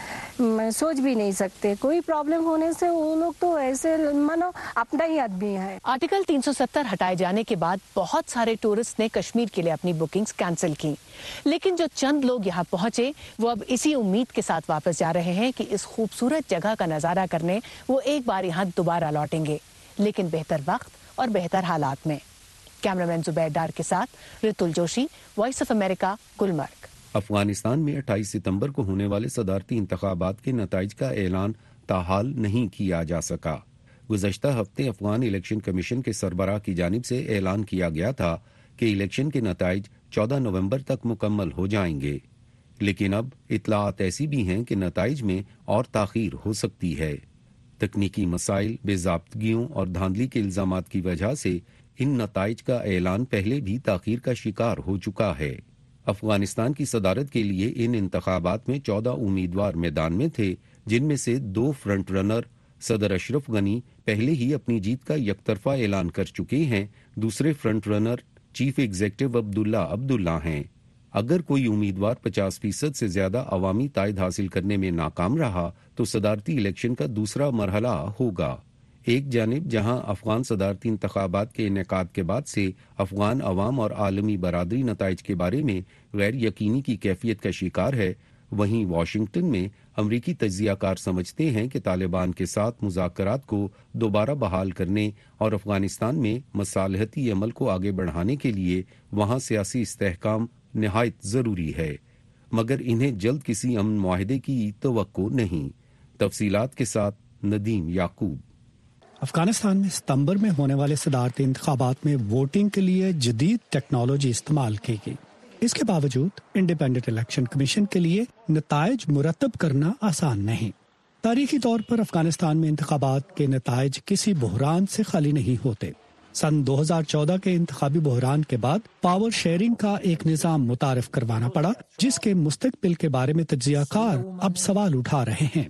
میں سوچ بھی نہیں سکتے. کوئی پرابلم ہونے سے وہ لوگ تو ایسے مانو اپنا ہی آدمی ہے. آرٹیکل 370 ہٹائے جانے کے بعد بہت سارے ٹورسٹ نے کشمیر کے لیے اپنی بکنگز کینسل کی, لیکن جو چند لوگ یہاں پہنچے وہ اب اسی امید کے ساتھ واپس جا رہے ہیں کہ اس خوبصورت جگہ کا نظارہ کرنے وہ ایک بار یہاں دوبارہ لوٹیں گے, لیکن بہتر وقت اور بہتر حالات میں. کیمرامین زبیر ڈار کے ساتھ Ratul Joshi, voice of America, Gulmarg. Afghanistan میں 28 ستمبر کو ہونے والے صدارتی انتخابات کے نتائج کا اعلان تاحال نہیں کیا جا سکا. گزشتہ ہفتے افغان الیکشن کمیشن کے سربراہ کی جانب سے اعلان کیا گیا تھا کہ الیکشن کے نتائج 14 نومبر تک مکمل ہو جائیں گے, لیکن اب اطلاعات ایسی بھی ہیں کہ نتائج میں اور تاخیر ہو سکتی ہے. تکنیکی مسائل, بے ضابطگیوں اور دھاندلی کے الزامات کی وجہ سے ان نتائج کا اعلان پہلے بھی تاخیر کا شکار ہو چکا ہے. افغانستان کی صدارت کے لیے ان انتخابات میں 14 امیدوار میدان میں تھے, جن میں سے 2 فرنٹ رنر صدر اشرف غنی پہلے ہی اپنی جیت کا یک طرفہ اعلان کر چکے ہیں. دوسرے front runner chief executive Abdullah ہیں. اگر کوئی امیدوار 50% سے زیادہ عوامی تائید حاصل کرنے میں ناکام رہا تو صدارتی الیکشن کا دوسرا مرحلہ ہوگا. ایک جانب جہاں افغان صدارتی انتخابات کے انعقاد کے بعد سے افغان عوام اور عالمی برادری نتائج کے بارے میں غیر یقینی کی کیفیت کا شکار ہے, وہیں واشنگٹن میں امریکی تجزیہ کار سمجھتے ہیں کہ طالبان کے ساتھ مذاکرات کو دوبارہ بحال کرنے اور افغانستان میں مصالحتی عمل کو آگے بڑھانے کے لیے وہاں سیاسی استحکام نہایت ضروری ہے, مگر انہیں جلد کسی امن معاہدے کی توقع نہیں. تفصیلات کے ساتھ ندیم یعقوب. افغانستان میں ستمبر میں ہونے والے صدارتی انتخابات میں ووٹنگ کے لیے جدید ٹیکنالوجی استعمال کی گئی. اس کے باوجود انڈیپینڈنٹ الیکشن کمیشن کے لیے نتائج مرتب کرنا آسان نہیں. تاریخی طور پر افغانستان میں انتخابات کے نتائج کسی بحران سے خالی نہیں ہوتے. سن 2014 کے انتخابی بحران کے بعد پاور شیئرنگ کا ایک نظام متعارف کروانا پڑا, جس کے مستقبل کے بارے میں تجزیہ کار اب سوال اٹھا رہے ہیں.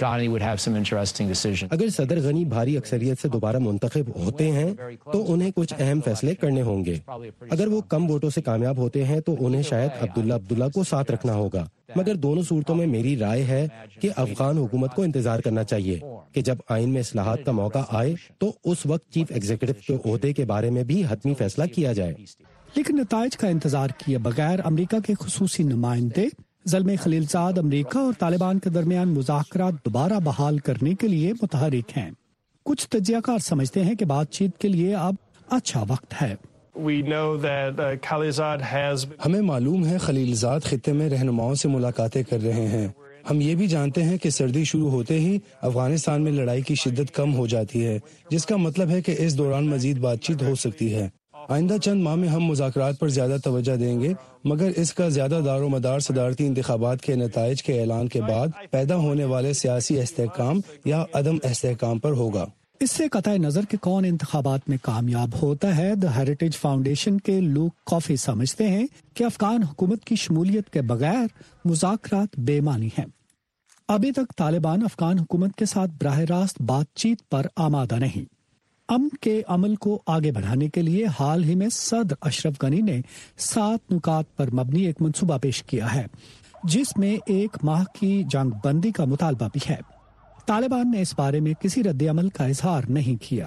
اگر صدر غنی بھاری اکثریت سے دوبارہ منتخب ہوتے ہیں تو انہیں کچھ اہم فیصلے کرنے ہوں گے. اگر وہ کم ووٹوں سے کامیاب ہوتے ہیں تو انہیں شاید عبداللہ کو ساتھ رکھنا ہوگا. مگر دونوں صورتوں میں میری رائے ہے کہ افغان حکومت کو انتظار کرنا چاہیے کہ جب آئین میں اصلاحات کا موقع آئے تو اس وقت چیف ایگزیکٹو کے عہدے کے بارے میں بھی حتمی فیصلہ کیا جائے. لیکن نتائج کا انتظار کیے بغیر امریکہ کے خصوصی نمائندے زلمے خلیلزاد امریکہ اور طالبان کے درمیان مذاکرات دوبارہ بحال کرنے کے لیے متحرک ہیں. کچھ تجزیہ کار سمجھتے ہیں کہ بات چیت کے لیے اب اچھا وقت ہے. ہمیں معلوم ہے خلیلزاد خطے میں رہنماؤں سے ملاقاتیں کر رہے ہیں. ہم یہ بھی جانتے ہیں کہ سردی شروع ہوتے ہی افغانستان میں لڑائی کی شدت کم ہو جاتی ہے, جس کا مطلب ہے کہ اس دوران مزید بات چیت ہو سکتی ہے. آئندہ چند ماہ میں ہم مذاکرات پر زیادہ توجہ دیں گے, مگر اس کا زیادہ دار و مدار صدارتی انتخابات کے نتائج کے اعلان کے بعد پیدا ہونے والے سیاسی استحکام یا عدم استحکام پر ہوگا. اس سے قطع نظر کہ کون انتخابات میں کامیاب ہوتا ہے, دی ہیریٹیج فاؤنڈیشن کے لوک کافی سمجھتے ہیں کہ افغان حکومت کی شمولیت کے بغیر مذاکرات بے معنی ہیں. ابھی تک طالبان افغان حکومت کے ساتھ براہ راست بات چیت پر آمادہ نہیں. امن کے عمل کو آگے بڑھانے کے لیے حال ہی میں صدر اشرف غنی نے 7 نکات پر مبنی ایک منصوبہ پیش کیا ہے, جس میں 1 ماہ کی جنگ بندی کا مطالبہ بھی ہے. طالبان نے اس بارے میں کسی رد عمل کا اظہار نہیں کیا.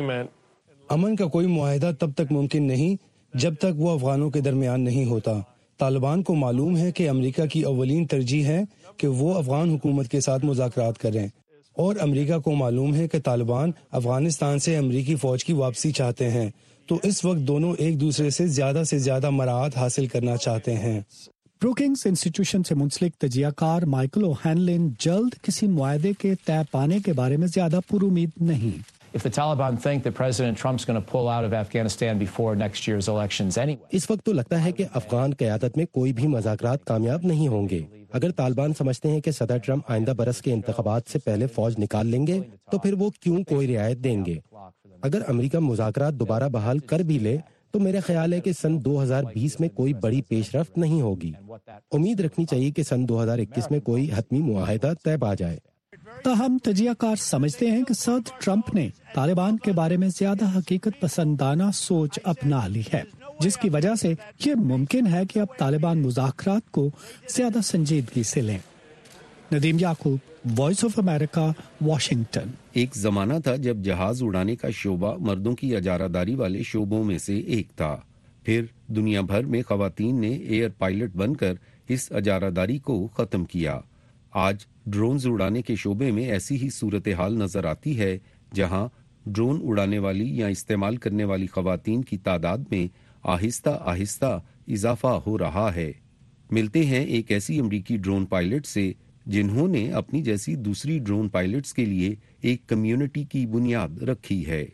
امن کا کوئی معاہدہ تب تک ممکن نہیں جب تک وہ افغانوں کے درمیان نہیں ہوتا. طالبان کو معلوم ہے کہ امریکہ کی اولین ترجیح ہے کہ وہ افغان حکومت کے ساتھ مذاکرات کریں، اور امریکہ کو معلوم ہے کہ طالبان افغانستان سے امریکی فوج کی واپسی چاہتے ہیں، تو اس وقت دونوں ایک دوسرے سے زیادہ مراعات حاصل کرنا چاہتے ہیں۔ بروکنگز انسٹیٹیوشن سے منسلک تجزیہ کار مائیکل اوہینلن جلد کسی معاہدے کے طے پانے کے بارے میں زیادہ پر امید نہیں۔ اس وقت تو لگتا ہے کہ افغان قیادت میں کوئی بھی مذاکرات کامیاب نہیں ہوں گے۔ اگر طالبان سمجھتے ہیں کہ صدر ٹرمپ آئندہ برس کے انتخابات سے پہلے فوج نکال لیں گے تو پھر وہ کیوں کوئی رعایت دیں گے؟ اگر امریکہ مذاکرات دوبارہ بحال کر بھی لے تو میرا خیال ہے کہ سن 2020 میں کوئی بڑی پیش رفت نہیں ہوگی۔ امید رکھنی چاہیے کہ سن 2021 میں کوئی حتمی معاہدہ طے پا جائے۔ تاہم تجزیہ کار سمجھتے ہیں کہ صدر ٹرمپ نے طالبان کے بارے میں زیادہ حقیقت پسندانہ سوچ اپنا لی ہے، جس کی وجہ سے یہ ممکن ہے کہ اب طالبان مذاکرات کو زیادہ سنجیدگی سے لیں۔ Nadeem Yaqoob, voice of America, Washington. ایک زمانہ تھا جب جہاز اڑانے کا شعبہ مردوں کی اجارہ داری والے شعبوں میں سے ایک تھا، پھر دنیا بھر میں خواتین نے ایئر پائلٹ بن کر اس اجارہ داری کو ختم کیا۔ آج ڈرونز اڑانے کے شعبے میں ایسی ہی صورتحال نظر آتی ہے، جہاں ڈرون اڑانے والی یا استعمال کرنے والی خواتین کی تعداد میں آہستہ آہستہ اضافہ ہو رہا ہے۔ ملتے ہیں ایک ایسی امریکی ڈرون پائلٹ سے جنہوں نے اپنی جیسی دوسری ڈرون پائلٹس کے لیے ایک کمیونٹی کی بنیاد رکھی ہے۔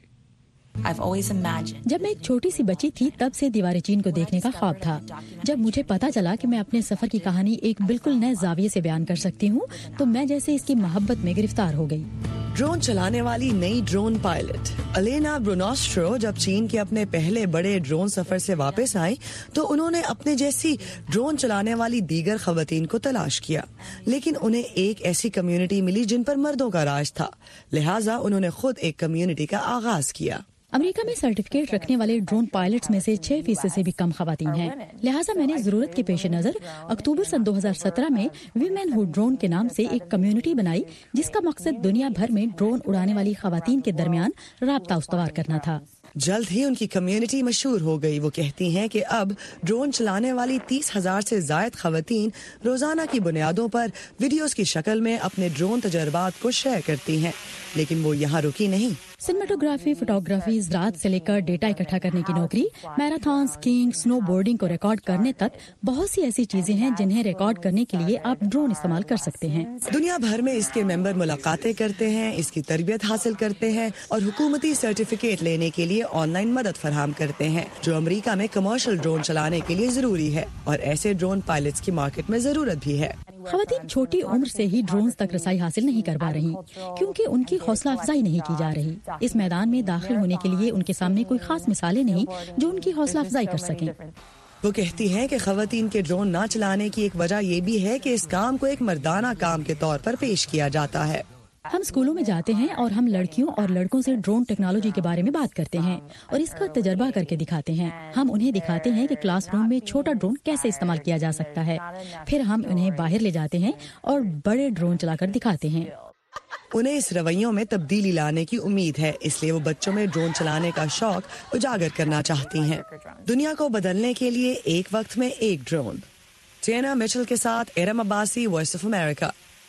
جب میں ایک چھوٹی سی بچی تھی تب سے دیوار چین کو دیکھنے کا خواب تھا۔ جب مجھے پتا چلا کہ میں اپنے سفر کی کہانی ایک بالکل نئے زاویے سے بیان کر سکتی ہوں تو میں جیسے اس کی محبت میں گرفتار ہو گئی۔ ڈرون چلانے والی نئی ڈرون پائلٹ الینا برونوسٹرو جب چین کے اپنے پہلے بڑے ڈرون سفر سے واپس آئیں تو انہوں نے اپنے جیسی ڈرون چلانے والی دیگر خواتین کو تلاش کیا، لیکن انہیں ایک ایسی کمیونٹی ملی جن پر مردوں کا راج تھا، لہٰذا انہوں نے خود ایک کمیونٹی کا آغاز کیا۔ امریکہ میں سرٹیفکیٹ رکھنے والے ڈرون پائلٹس میں سے 6% سے بھی کم خواتین ہیں، لہٰذا میں نے ضرورت کے پیش نظر اکتوبر سن 2017 میں ویمن ہو ڈرون کے نام سے ایک کمیونٹی بنائی، جس کا مقصد دنیا بھر میں ڈرون اڑانے والی خواتین کے درمیان رابطہ استوار کرنا تھا۔ جلد ہی ان کی کمیونٹی مشہور ہو گئی۔ وہ کہتی ہیں کہ اب ڈرون چلانے والی 30,000 سے زائد خواتین روزانہ کی بنیادوں پر ویڈیوز کی شکل میں اپنے ڈرون تجربات کو شیئر کرتی ہیں، لیکن وہ یہاں رکی نہیں۔ سنیماٹوگرافی، فوٹوگرافی، زراعت سے لے کر ڈیٹا اکٹھا کرنے کی نوکری، میراتھن، اسکیئنگ، سنو بورڈنگ کو ریکارڈ کرنے تک بہت سی ایسی چیزیں ہیں جنہیں ریکارڈ کرنے کے لیے آپ ڈرون استعمال کر سکتے ہیں۔ دنیا بھر میں اس کے ممبر ملاقاتیں کرتے ہیں، اس کی تربیت حاصل کرتے ہیں اور حکومتی سرٹیفکیٹ لینے کے لیے آن لائن مدد فراہم کرتے ہیں، جو امریکہ میں کمرشل ڈرون چلانے کے لیے ضروری ہے، اور ایسے ڈرون پائلٹس کی مارکیٹ میں ضرورت بھی ہے۔ خواتین چھوٹی عمر سے ہی ڈرونز تک رسائی حاصل نہیں کر پا رہی کیونکہ ان کی حوصلہ افزائی نہیں کی جا رہی۔ اس میدان میں داخل ہونے کے لیے ان کے سامنے کوئی خاص مثالیں نہیں جو ان کی حوصلہ افزائی کر سکیں۔ وہ کہتی ہیں کہ خواتین کے ڈرون نہ چلانے کی ایک وجہ یہ بھی ہے کہ اس کام کو ایک مردانہ کام کے طور پر پیش کیا جاتا ہے۔ ہم اسکولوں میں جاتے ہیں اور ہم لڑکیوں اور لڑکوں سے ڈرون ٹیکنالوجی کے بارے میں بات کرتے ہیں اور اس کا تجربہ کر کے دکھاتے ہیں۔ ہم انہیں دکھاتے ہیں کہ کلاس روم میں چھوٹا ڈرون کیسے استعمال کیا جا سکتا ہے، پھر ہم انہیں باہر لے جاتے ہیں اور بڑے ڈرون چلا کر دکھاتے ہیں۔ انہیں اس رویوں میں تبدیلی لانے کی امید ہے، اس لیے وہ بچوں میں ڈرون چلانے کا شوق اجاگر کرنا چاہتی ہیں۔ دنیا کو بدلنے کے لیے ایک وقت میں ایک ڈرون۔ ٹینا میچل کے ساتھ Iram Abbasi, voice of America.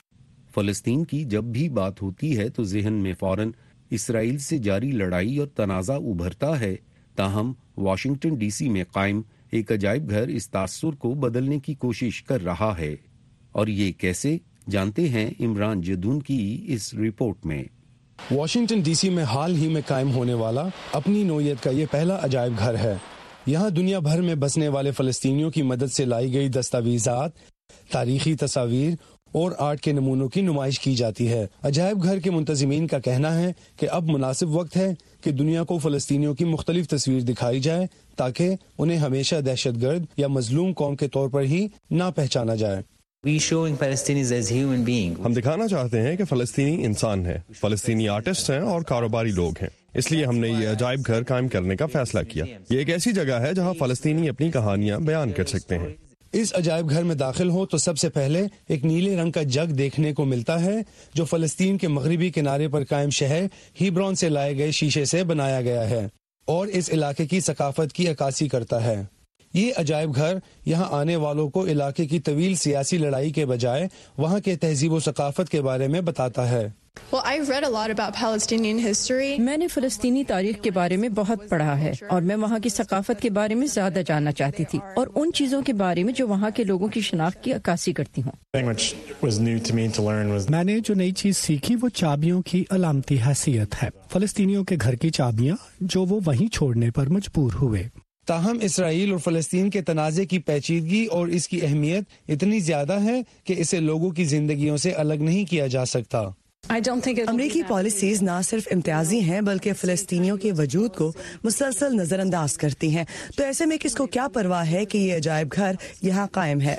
فلسطین کی جب بھی بات ہوتی ہے تو ذہن میں فوراً اسرائیل سے جاری لڑائی اور تنازع ابھرتا ہے، تاہم واشنگٹن ڈی سی میں قائم ایک عجائب گھر اس تاثر کو بدلنے کی کوشش کر رہا ہے، اور یہ کیسے، جانتے ہیں عمران جدون کی اس رپورٹ میں۔ واشنگٹن ڈی سی میں حال ہی میں قائم ہونے والا اپنی نوعیت کا یہ پہلا عجائب گھر ہے۔ یہاں دنیا بھر میں بسنے والے فلسطینیوں کی مدد سے لائی گئی دستاویزات، تاریخی تصاویر اور آرٹ کے نمونوں کی نمائش کی جاتی ہے۔ عجائب گھر کے منتظمین کا کہنا ہے کہ اب مناسب وقت ہے کہ دنیا کو فلسطینیوں کی مختلف تصویر دکھائی جائے تاکہ انہیں ہمیشہ دہشت گرد یا مظلوم قوم کے طور پر ہی نہ پہچانا جائے۔ ہم دکھانا چاہتے ہیں کہ فلسطینی انسان ہیں، فلسطینی آرٹسٹ ہیں اور کاروباری لوگ ہیں، اس لیے ہم نے یہ عجائب گھر قائم کرنے کا فیصلہ کیا۔ یہ ایک ایسی جگہ ہے جہاں فلسطینی اپنی کہانیاں بیان کر سکتے ہیں۔ اس عجائب گھر میں داخل ہو تو سب سے پہلے ایک نیلے رنگ کا جگ دیکھنے کو ملتا ہے جو فلسطین کے مغربی کنارے پر قائم شہر ہیبرون سے لائے گئے شیشے سے بنایا گیا ہے اور اس علاقے کی ثقافت کی عکاسی کرتا ہے۔ یہ عجائب گھر یہاں آنے والوں کو علاقے کی طویل سیاسی لڑائی کے بجائے وہاں کے تہذیب و ثقافت کے بارے میں بتاتا ہے۔ میں نے فلسطینی تاریخ کے بارے میں بہت پڑھا ہے اور میں وہاں کی ثقافت کے بارے میں زیادہ جاننا چاہتی تھی اور ان چیزوں کے بارے میں جو وہاں کے لوگوں کی شناخت کی عکاسی کرتی ہوں۔ میں نے جو نئی چیز سیکھی وہ چابیوں کی علامتی حیثیت ہے، فلسطینیوں کے گھر کی چابیاں جو وہ وہیں چھوڑنے پر مجبور ہوئے۔ تاہم اسرائیل اور فلسطین کے تنازع کی پیچیدگی اور اس کی اہمیت اتنی زیادہ ہے کہ اسے لوگوں کی زندگیوں سے الگ نہیں کیا جا سکتا۔ امریکی پالیسیز نہ صرف امتیازی ہیں بلکہ فلسطینیوں کے وجود کو مسلسل نظر انداز کرتی ہیں، تو ایسے میں کس کو کیا پرواہ ہے کہ یہ عجائب گھر یہاں قائم ہے؟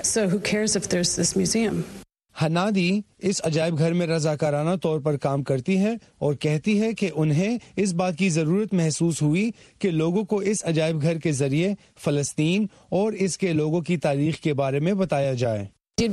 ہنادی اس عجائب گھر میں رضاکارانہ طور پر کام کرتی ہے اور کہتی ہے کہ انہیں اس بات کی ضرورت محسوس ہوئی کہ لوگوں کو اس عجائب گھر کے ذریعے فلسطین اور اس کے لوگوں کی تاریخ کے بارے میں بتایا جائے۔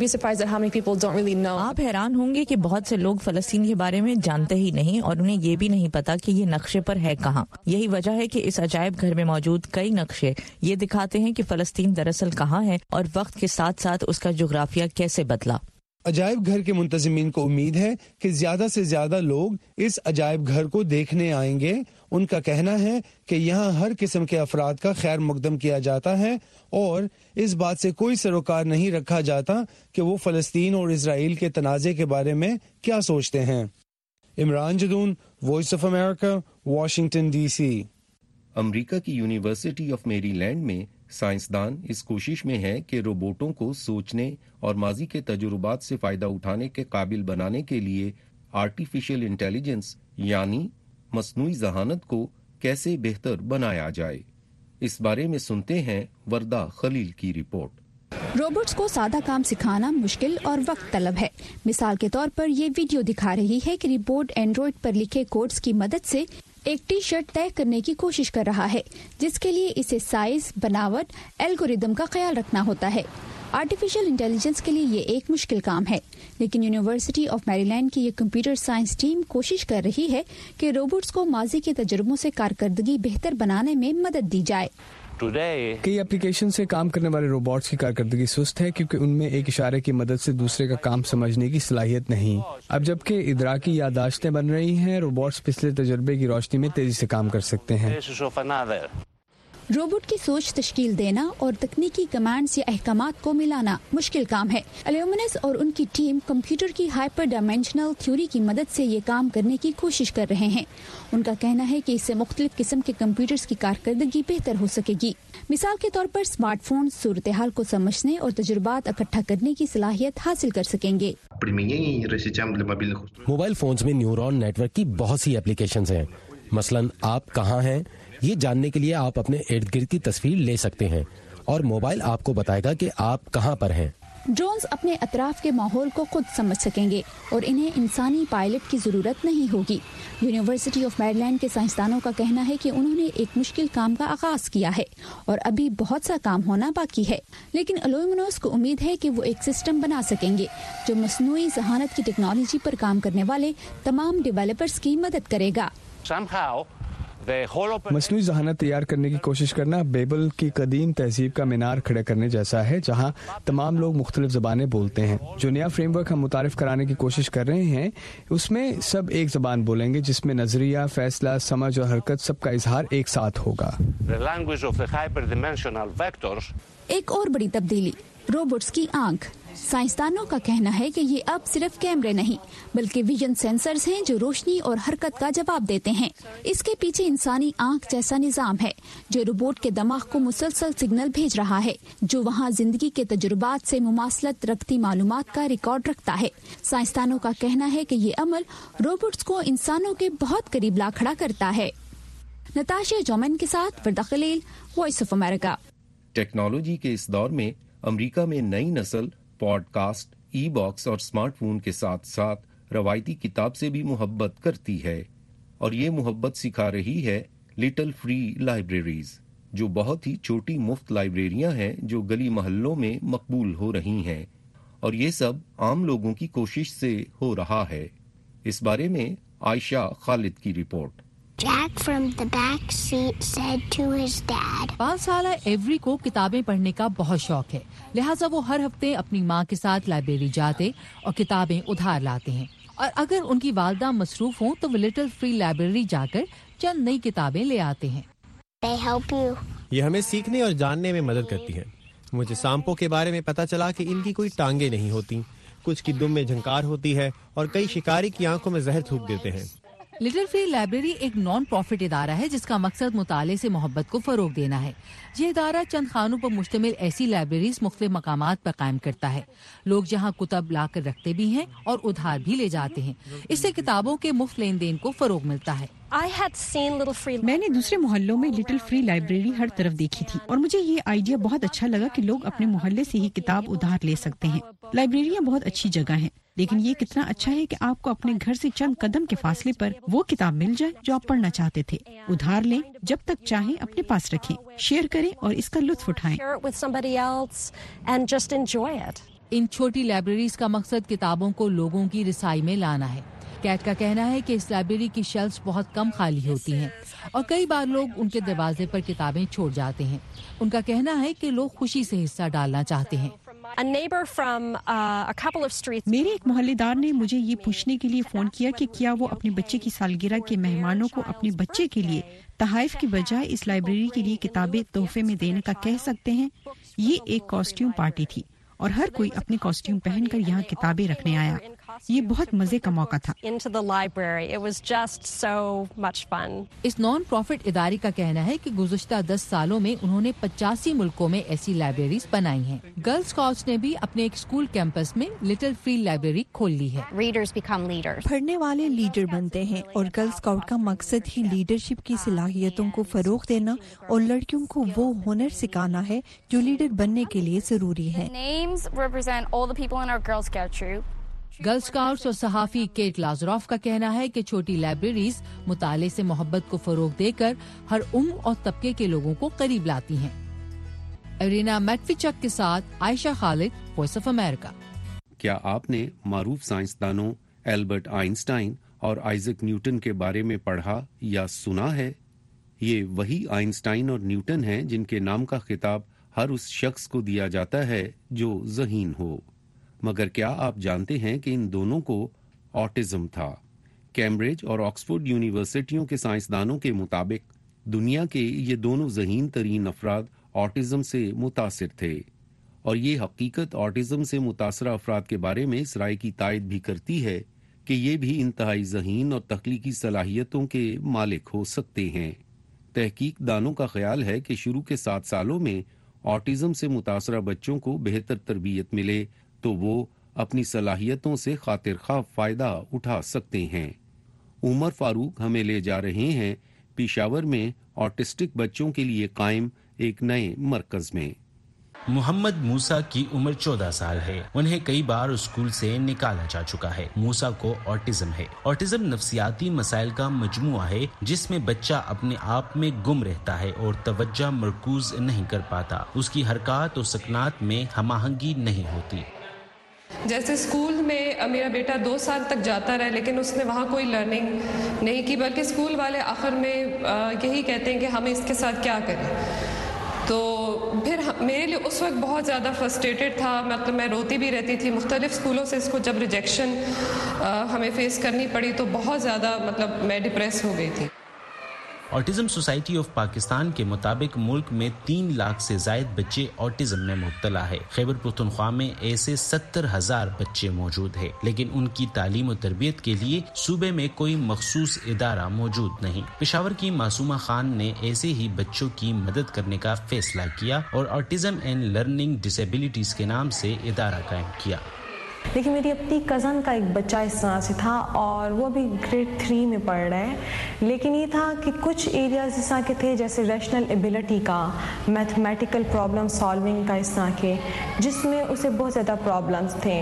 آپ حیران ہوں گے کہ بہت سے لوگ فلسطین کے بارے میں جانتے ہی نہیں اور انہیں یہ بھی نہیں پتا کہ یہ نقشے پر ہے کہاں۔ یہی وجہ ہے کہ اس عجائب گھر میں موجود کئی نقشے یہ دکھاتے ہیں کہ فلسطین دراصل کہاں ہے اور وقت کے ساتھ ساتھ اس کا جغرافیہ کیسے بدلا۔ عجائب گھر کے منتظمین کو امید ہے کہ زیادہ سے زیادہ لوگ اس عجائب گھر کو دیکھنے آئیں گے۔ ان کا کہنا ہے کہ یہاں ہر قسم کے افراد کا خیر مقدم کیا جاتا ہے اور اس بات سے کوئی سروکار نہیں رکھا جاتا کہ وہ فلسطین اور اسرائیل کے تنازع کے بارے میں کیا سوچتے ہیں۔ Imran Jadoon, voice of America, Washington D C. امریکہ کی یونیورسٹی آف میری لینڈ میں سائنسدان اس کوشش میں ہے کہ روبوٹوں کو سوچنے اور ماضی کے تجربات سے فائدہ اٹھانے کے قابل بنانے کے لیے آرٹیفیشل انٹیلیجنس یعنی مصنوعی ذہانت کو کیسے بہتر بنایا جائے۔ اس بارے میں سنتے ہیں وردہ خلیل کی رپورٹ۔ روبوٹس کو سادہ کام سکھانا مشکل اور وقت طلب ہے۔ مثال کے طور پر یہ ویڈیو دکھا رہی ہے کہ روبوٹ اینڈرائڈ پر لکھے کوڈز کی مدد سے ایک ٹی شرٹ طے کرنے کی کوشش کر رہا ہے، جس کے لیے اسے سائز، بناوٹ، الگوریدم کا خیال رکھنا ہوتا ہے۔ آرٹیفیشل انٹیلیجنس کے لیے یہ ایک مشکل کام ہے، لیکن یونیورسٹی آف میری لینڈ کی یہ کمپیوٹر سائنس ٹیم کوشش کر رہی ہے کہ روبوٹس کو ماضی کے تجربوں سے کارکردگی بہتر بنانے میں مدد دی جائے۔ کئی اپلیکیشن سے کام کرنے والے روبوٹس کی کارکردگی سست ہے کیونکہ ان میں ایک اشارے کی مدد سے دوسرے کا کام سمجھنے کی صلاحیت نہیں۔ اب جبکہ ادراکی یادداشتیں بن رہی ہیں، روبوٹس پچھلے تجربے کی روشنی میں تیزی سے کام کر سکتے ہیں۔ روبوٹ کی سوچ تشکیل دینا اور تکنیکی کمانڈز یا احکامات کو ملانا مشکل کام ہے۔ الیومنس اور ان کی ٹیم کمپیوٹر کی ہائپر ڈائمینشنل تھیوری کی مدد سے یہ کام کرنے کی کوشش کر رہے ہیں۔ ان کا کہنا ہے کہ اس سے مختلف قسم کے کمپیوٹرز کی کارکردگی بہتر ہو سکے گی۔ مثال کے طور پر اسمارٹ فون صورتحال کو سمجھنے اور تجربات اکٹھا کرنے کی صلاحیت حاصل کر سکیں گے۔ موبائل فونز میں نیورون نیٹ ورک کی بہت سی اپلیکیشنز ہیں۔ مثلاً آپ کہاں ہیں یہ جاننے کے لیے آپ اپنے ارد گرد کی تصویر لے سکتے ہیں اور موبائل آپ کو بتائے گا کہ آپ کہاں پر ہیں۔ ڈرونز اپنے اطراف کے ماحول کو خود سمجھ سکیں گے اور انہیں انسانی پائلٹ کی ضرورت نہیں ہوگی۔ یونیورسٹی آف میری لینڈ کے سائنسدانوں کا کہنا ہے کہ انہوں نے ایک مشکل کام کا آغاز کیا ہے اور ابھی بہت سا کام ہونا باقی ہے، لیکن الومنوس کو امید ہے کہ وہ ایک سسٹم بنا سکیں گے جو مصنوعی ذہانت کی ٹیکنالوجی پر کام کرنے والے تمام ڈیولپرز کی مدد کرے گا۔ مصنوعی ذہانت تیار کرنے کی کوشش کرنا بیبل کی قدیم تہذیب کا مینار کھڑے کرنے جیسا ہے، جہاں تمام لوگ مختلف زبانیں بولتے ہیں۔ جو نیا فریم ورک ہم متعارف کرانے کی کوشش کر رہے ہیں اس میں سب ایک زبان بولیں گے، جس میں نظریہ، فیصلہ، سمجھ اور حرکت سب کا اظہار ایک ساتھ ہوگا۔ ایک اور بڑی تبدیلی، روبوٹس کی آنکھ۔ سائنسدانوں کا کہنا ہے کہ یہ اب صرف کیمرے نہیں بلکہ ویژن سینسرز ہیں جو روشنی اور حرکت کا جواب دیتے ہیں۔ اس کے پیچھے انسانی آنکھ جیسا نظام ہے جو روبوٹ کے دماغ کو مسلسل سگنل بھیج رہا ہے، جو وہاں زندگی کے تجربات سے مماثلت رکھتی معلومات کا ریکارڈ رکھتا ہے۔ سائنسدانوں کا کہنا ہے کہ یہ عمل روبوٹس کو انسانوں کے بہت قریب لا کھڑا کرتا ہے۔ نتاشا جومن کے ساتھ Warda Khalil, Voice of America. Technology کے اس دور میں امریکہ میں نئی نسل پوڈ کاسٹ، ای باکس اور اسمارٹ فون کے ساتھ ساتھ روایتی کتاب سے بھی محبت کرتی ہے، اور یہ محبت سکھا رہی ہے لٹل فری لائبریریز، جو بہت ہی چھوٹی مفت لائبریریاں ہیں جو گلی محلوں میں مقبول ہو رہی ہیں، اور یہ سب عام لوگوں کی کوشش سے ہو رہا ہے۔ اس بارے میں عائشہ خالد کی report. Jack from the back seat said to his dad. 5 साल एवरी को किताबें पढ़ने का बहुत शौक है, लिहाजा वो हर हफ्ते अपनी माँ के साथ लाइब्रेरी जाते और किताबें उधार लाते हैं, और अगर उनकी वालदा मसरूफ हों तो वो लिटिल फ्री लाइब्रेरी जाकर चंद नई किताबें ले आते हैं। They help you. ये हमें सीखने और जानने में मदद करती है। मुझे सांपों के बारे में पता चला कि इनकी कोई टांगे नहीं होती, कुछ की दुम में झंकार होती है और कई शिकारी की आंखों में जहर थूक देते हैं। लिटिल फ्री लाइब्रेरी एक नॉन प्रॉफिट इदारा है जिसका मकसद मुताले से मोहब्बत को फरोग देना है। ये इदारा चंद खानों पर मुश्तमिल ऐसी लाइब्रेरीज मुख्तलिफ मकामात पर कायम करता है। लोग जहाँ कुतब लाकर रखते भी हैं और उधार भी ले जाते हैं। इससे किताबों के मुफ्त लेन देन को फरोग मिलता है। मैंने दूसरे मोहल्लों में लिटिल फ्री लाइब्रेरी हर तरफ देखी थी और मुझे ये आइडिया बहुत अच्छा लगा कि लोग अपने मोहल्ले से ही किताब उधार ले सकते हैं। लाइब्रेरियाँ बहुत अच्छी जगह हैं, लेकिन ये कितना अच्छा है कि आपको अपने घर से चंद कदम के फासले पर वो किताब मिल जाए जो आप पढ़ना चाहते थे। उधार लें, जब तक चाहें अपने पास रखें, शेयर करें और इसका लुत्फ उठाएं। इन छोटी लाइब्रेरीज का मकसद किताबों को लोगों की रिसाई में लाना है। कैट का कहना है कि इस लाइब्रेरी की शेल्फ्स बहुत कम खाली होती हैं और कई बार लोग उनके दरवाजे पर किताबें छोड़ जाते हैं। उनका कहना है कि लोग खुशी से हिस्सा डालना चाहते हैं। मेरे एक मोहल्लेदार ने मुझे ये पूछने के लिए फोन किया कि क्या वो अपने बच्चे की सालगिरह के मेहमानों को अपने बच्चे के लिए तहाइफ की बजाय इस लाइब्रेरी के लिए किताबें तोहफे में देने का कह सकते हैं। ये एक कॉस्ट्यूम पार्टी थी और हर कोई अपने कॉस्ट्यूम पहनकर यहाँ किताबें रखने आया। ये बहुत मजे का मौका था। इस नॉन प्रॉफिट इदारे का कहना है कि गुज़श्ता 10 सालों में उन्होंने 85 मुल्कों में ऐसी लाइब्रेरीज बनाई हैं। गर्ल स्काउट्स ने भी अपने एक स्कूल कैंपस में लिटिल फ्री लाइब्रेरी खोल ली है। पढ़ने वाले लीडर बनते हैं और गर्ल स्काउट का मकसद ही लीडरशिप की सलाहियतों को फरोग देना और लड़कियों को वो हुनर सिखाना है जो लीडर बनने के लिए जरूरी है। गर्ल स्काउट्स और सहाफी केट लाजरोफ का कहना है कि छोटी लाइब्रेरीज मुताले से मोहब्बत को फरोग देकर हर उम्र और तबके के लोगों को करीब लाती हैं। एरिना मैटविचक के साथ Ayesha Khalid, voice of America. क्या आपने मारूफ साइंसदानों एल्बर्ट आइंस्टाइन और आइजक न्यूटन के बारे में पढ़ा या सुना है? ये वही आइंस्टाइन और न्यूटन हैं जिनके नाम का खिताब हर उस शख्स को दिया जाता है जो ज़हीन हो। मगर क्या आप जानते हैं कि इन दोनों को ऑटिज्म था? कैम्ब्रिज और ऑक्सफोर्ड यूनिवर्सिटियों के साइंसदानों के मुताबिक दुनिया के ये दोनों ज़हीन तरीन अफराद ऑटिज्म से मुतासिर थे, और ये हकीकत ऑटिज्म से मुतासरा अफराद के बारे में इस राय की तायद भी करती है कि ये भी इंतहाई ज़हीन और तख्लीकी सलाहियतों के मालिक हो सकते हैं। तहकीक दानों का ख्याल है कि शुरू के 7 सालों में ऑटिज्म से मुतासरा बच्चों को बेहतर तरबियत मिले तो वो अपनी सलाहियतों से खातिर खा फायदा उठा सकते हैं। उमर फारूक हमें ले जा रहे हैं पेशावर में ऑटिस्टिक बच्चों के लिए कायम एक नए मरकज में। मोहम्मद मूसा की उम्र 14 साल है। उन्हें कई बार स्कूल से निकाला जा चुका है। मूसा को ऑटिज्म है। ऑटिज्म नफ्सियाती मसाइल का मजमुआ है जिसमें बच्चा अपने आप में गुम रहता है और तवज्जो मरकूज नहीं कर पाता। उसकी हरकत और सकनात में हमाहंगी नहीं होती। जैसे स्कूल में मेरा बेटा 2 साल तक जाता रहा, लेकिन उसने वहाँ कोई लर्निंग नहीं की, बल्कि स्कूल वाले आखिर में यही कहते हैं कि हम इसके साथ क्या करें। तो फिर मेरे लिए उस वक्त बहुत ज़्यादा फ्रस्ट्रेटेड था, मतलब मैं रोती भी रहती थी। मुख्तलिफ स्कूलों से इसको जब रिजेक्शन हमें फेस करनी पड़ी तो बहुत ज़्यादा मतलब मैं डिप्रेस हो गई थी। ऑटिज्म सोसाइटी ऑफ पाकिस्तान के मुताबिक मुल्क में 3 लाख से जायद बच्चे ऑटिज्म में मुब्तला है। खैबर पख्तूनख्वा में ऐसे 70,000 बच्चे मौजूद है, लेकिन उनकी तालीम और तरबियत के लिए सूबे में कोई मखसूस इदारा मौजूद नहीं। पेशावर की मासूमा खान ने ऐसे ही बच्चों की मदद करने का फैसला किया और ऑटिज्म एंड लर्निंग डिसेबिलिटीज के नाम से इदारा कायम किया। देखिए, मेरी अपनी कज़न का एक बच्चा इस तरह से था और वो भी ग्रेड 3 में पढ़ रहा है, लेकिन ये था कि कुछ एरियाज इस तरह के थे जैसे रैशनल एबिलिटी का, मैथमेटिकल प्रॉब्लम सॉल्विंग का, इस तरह के जिसमें उसे बहुत ज़्यादा प्रॉब्लम्स थे।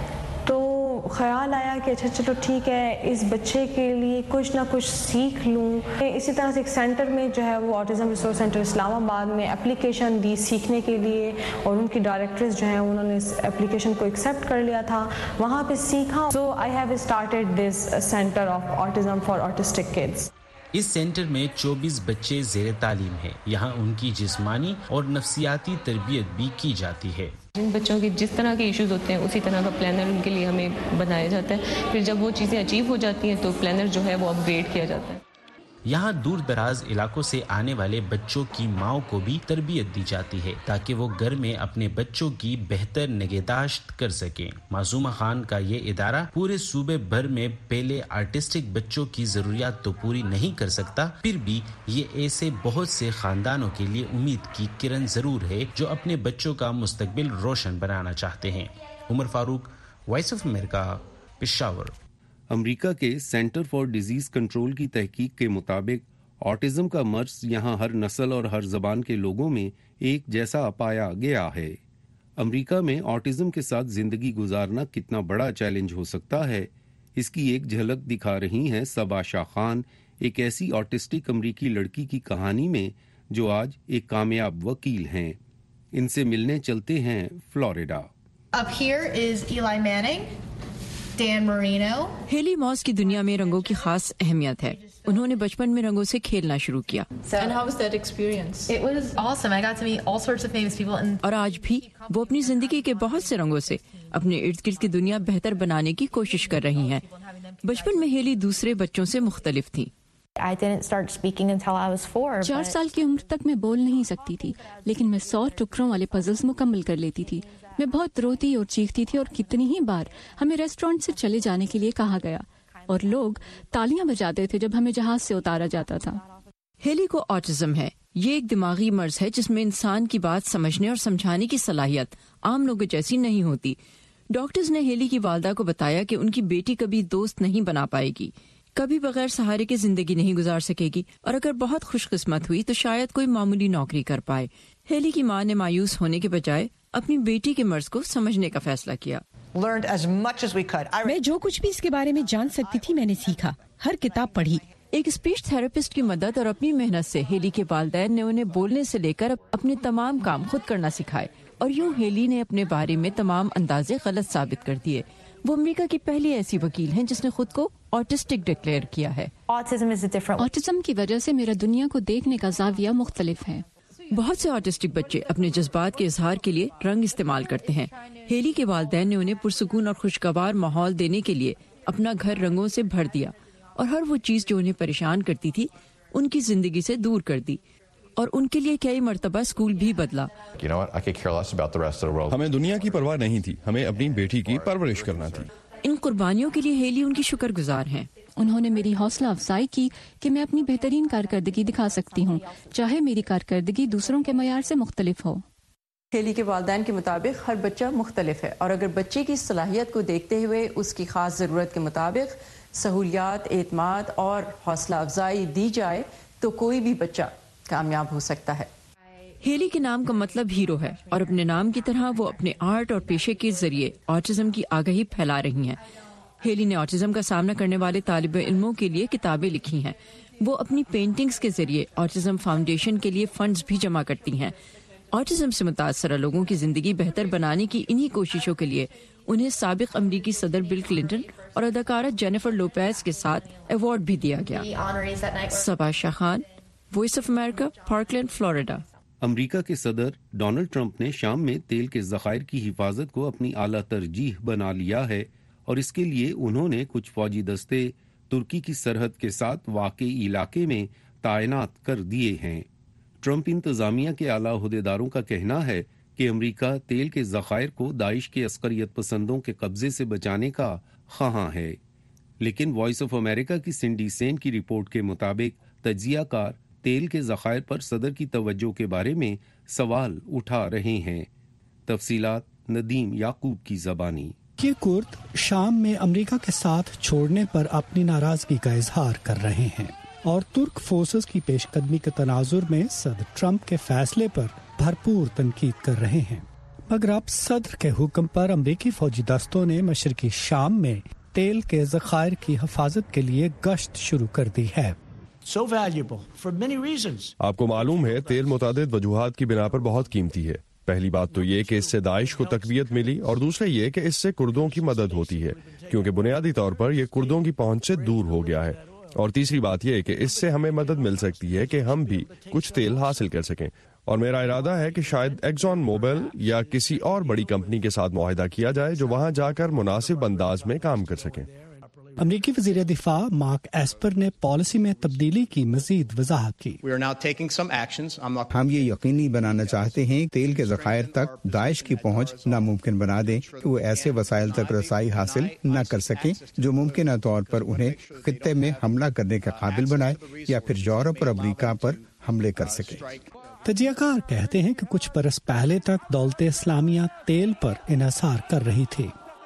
तो ख्याल आया कि अच्छा चलो ठीक है, इस बच्चे के लिए कुछ ना कुछ सीख लूँ। इसी तरह से एक सेंटर में जो है वो ऑटिज्म रिसोर्स सेंटर इस्लामाबाद में एप्लीकेशन दी सीखने के लिए, और उनकी डायरेक्टर्स जो हैं उन्होंने इस एप्लीकेशन को एक्सेप्ट कर लिया था, वहाँ पे सीखा। So I have started this centre of autism for autistic kids. اس سینٹر میں 24 بچے زیر تعلیم ہیں. یہاں ان کی جسمانی اور نفسیاتی تربیت بھی کی جاتی ہے. جن بچوں کے جس طرح کے ایشوز ہوتے ہیں اسی طرح کا پلانر ان کے لیے ہمیں بنایا جاتا ہے. پھر جب وہ چیزیں اچیو ہو جاتی ہیں تو پلانر جو ہے وہ اپ گریڈ کیا جاتا ہے. یہاں دور دراز علاقوں سے آنے والے بچوں کی ماؤں کو بھی تربیت دی جاتی ہے تاکہ وہ گھر میں اپنے بچوں کی بہتر نگہداشت کر سکیں. معصومہ خان کا یہ ادارہ پورے صوبے بھر میں پہلے آرٹسٹک بچوں کی ضروریات تو پوری نہیں کر سکتا، پھر بھی یہ ایسے بہت سے خاندانوں کے لیے امید کی کرن ضرور ہے جو اپنے بچوں کا مستقبل روشن بنانا چاہتے ہیں. Umar Farooq, voice of America, Peshawar. امریکہ کے سینٹر فار ڈیزیز کنٹرول کی تحقیق کے مطابق آٹزم کا مرض یہاں ہر نسل اور ہر زبان کے لوگوں میں ایک جیسا پایا گیا ہے. امریکہ میں آٹزم کے ساتھ زندگی گزارنا کتنا بڑا چیلنج ہو سکتا ہے، اس کی ایک جھلک دکھا رہی ہیں صبا شاہ خان، ایک ایسی آٹسٹک امریکی لڑکی کی کہانی میں جو آج ایک کامیاب وکیل ہیں. ان سے ملنے چلتے ہیں Florida. Up here is Eli Manning, Dan Marino. ہیلی ماس کی دنیا میں رنگوں کی خاص اہمیت ہے. انہوں نے بچپن میں رنگوں سے کھیلنا شروع کیا. And how was that experience? It was awesome. I got to meet all sorts of famous people. اور آج بھی وہ اپنی زندگی کے بہت سے رنگوں سے اپنے ارد گرد کی دنیا بہتر بنانے کی کوشش کر رہی ہیں. بچپن میں ہیلی دوسرے بچوں سے مختلف تھیں. 4 سال کی عمر تک میں بول نہیں سکتی تھی، لیکن میں 100 ٹکڑوں والے پزلز مکمل کر لیتی تھی. میں بہت روتی اور چیختی تھی، اور کتنی ہی بار ہمیں ریسٹورینٹ سے چلے جانے کے لیے کہا گیا اور لوگ تالیاں بجاتے تھے جب ہمیں جہاز سے اتارا جاتا تھا. ہیلی کو آٹزم ہے. یہ ایک دماغی مرض ہے جس میں انسان کی بات سمجھنے اور سمجھانے کی صلاحیت عام لوگوں جیسی نہیں ہوتی. ڈاکٹرز نے ہیلی کی والدہ کو بتایا کہ ان کی بیٹی کبھی دوست نہیں بنا پائے گی، کبھی بغیر سہارے کے زندگی نہیں گزار سکے گی، اور اگر بہت خوش قسمت ہوئی تو شاید کوئی معمولی نوکری کر پائے. ہیلی کی ماں نے مایوس ہونے کے بجائے اپنی بیٹی کے مرض کو سمجھنے کا فیصلہ کیا. میں جو کچھ بھی اس کے بارے میں جان سکتی تھی میں نے سیکھا، ہر کتاب پڑھی. ایک اسپیچ تھراپسٹ کی مدد اور اپنی محنت سے ہیلی کے والدین نے انہیں بولنے سے لے کر اپنے تمام کام خود کرنا سکھائے، اور یوں ہیلی نے اپنے بارے میں تمام اندازے غلط ثابت کر دیے. وہ امریکہ کی پہلی ایسی وکیل ہیں جس نے خود کو آٹسٹک ڈکلیئر کیا ہے. آٹزم کی وجہ سے میرا دنیا کو دیکھنے کا زاویہ مختلف ہے. بہت سے آٹسٹک بچے اپنے جذبات کے اظہار کے لیے رنگ استعمال کرتے ہیں. ہیلی کے والدین نے انہیں پرسکون اور خوشگوار ماحول دینے کے لیے اپنا گھر رنگوں سے بھر دیا، اور ہر وہ چیز جو انہیں پریشان کرتی تھی ان کی زندگی سے دور کر دی، اور ان کے لیے کئی مرتبہ اسکول بھی بدلا. ہمیں دنیا کی پرواہ نہیں تھی، ہمیں اپنی بیٹی کی پرورش کرنا تھی. ان قربانیوں کے لیے ہیلی ان کی شکر گزار ہیں. انہوں نے میری حوصلہ افزائی کی کہ میں اپنی بہترین کارکردگی دکھا سکتی ہوں، چاہے میری کارکردگی دوسروں کے معیار سے مختلف ہو. ہیلی کے والدین کے مطابق ہر بچہ مختلف ہے، اور اگر بچے کی صلاحیت کو دیکھتے ہوئے اس کی خاص ضرورت کے مطابق سہولیات، اعتماد اور حوصلہ افزائی دی جائے تو کوئی بھی بچہ کامیاب ہو سکتا ہے. ہیلی کے نام کا مطلب ہیرو ہے، اور اپنے نام کی طرح وہ اپنے آرٹ اور پیشے کے ذریعے آٹزم کی آگاہی پھیلا رہی ہیں. ہیلی نے آٹزم کا سامنا کرنے والے طالب علموں کے لیے کتابیں لکھی ہیں. وہ اپنی پینٹنگز کے ذریعے آٹزم فاؤنڈیشن کے لیے فنڈز بھی جمع کرتی ہیں. آٹزم سے متاثرہ لوگوں کی زندگی بہتر بنانے کی انہی کوششوں کے لیے انہیں سابق امریکی صدر بل کلنٹن اور اداکارہ جینیفر لوپیز کے ساتھ ایوارڈ بھی دیا گیا. Saba Shah Khan, voice of America, Parkland, Florida. امریکہ کے صدر ڈونلڈ ٹرمپ نے شام میں تیل کے ذخائر کی حفاظت کو اپنی اعلیٰ ترجیح بنا لیا ہے، اور اس کے لیے انہوں نے کچھ فوجی دستے ترکی کی سرحد کے ساتھ واقع علاقے میں تعینات کر دیے ہیں. ٹرمپ انتظامیہ کے اعلیٰ عہدیداروں کا کہنا ہے کہ امریکہ تیل کے ذخائر کو داعش کے عسکریت پسندوں کے قبضے سے بچانے کا خواہاں ہے. لیکن وائس آف امریکہ کی سنڈی سین کی رپورٹ کے مطابق تجزیہ کار تیل کے ذخائر پر صدر کی توجہ کے بارے میں سوال اٹھا رہے ہیں. تفصیلات ندیم یعقوب کی زبانی. یہ کرد شام میں امریکہ کے ساتھ چھوڑنے پر اپنی ناراضگی کا اظہار کر رہے ہیں، اور ترک فورسز کی پیش قدمی کے تناظر میں صدر ٹرمپ کے فیصلے پر بھرپور تنقید کر رہے ہیں. مگر اب صدر کے حکم پر امریکی فوجی دستوں نے مشرقی شام میں تیل کے ذخائر کی حفاظت کے لیے گشت شروع کر دی ہے. آپ کو معلوم ہے تیل متعدد وجوہات کی بنا پر بہت قیمتی ہے. پہلی بات تو یہ کہ اس سے داعش کو تقویت ملی، اور دوسرا یہ کہ اس سے کردوں کی مدد ہوتی ہے، کیونکہ بنیادی طور پر یہ کردوں کی پہنچ سے دور ہو گیا ہے. اور تیسری بات یہ کہ اس سے ہمیں مدد مل سکتی ہے کہ ہم بھی کچھ تیل حاصل کر سکیں، اور میرا ارادہ ہے کہ شاید ایکزون موبل یا کسی اور بڑی کمپنی کے ساتھ معاہدہ کیا جائے جو وہاں جا کر مناسب انداز میں کام کر سکیں۔ امریکی وزیر دفاع مارک ایسپر نے پالیسی میں تبدیلی کی مزید وضاحت کی۔ ہم یہ یقینی بنانا چاہتے ہیں تیل کے ذخائر تک داعش کی پہنچ ناممکن بنا دیں کہ وہ ایسے وسائل تک رسائی حاصل نہ کر سکیں جو ممکنہ طور پر انہیں خطے میں حملہ کرنے کے قابل بنائے یا پھر یورپ اور امریکہ پر حملے کر سکیں۔ تجزیہ کار کہتے ہیں کہ کچھ برس پہلے تک دولت اسلامیہ تیل پر انحصار کر رہی تھی۔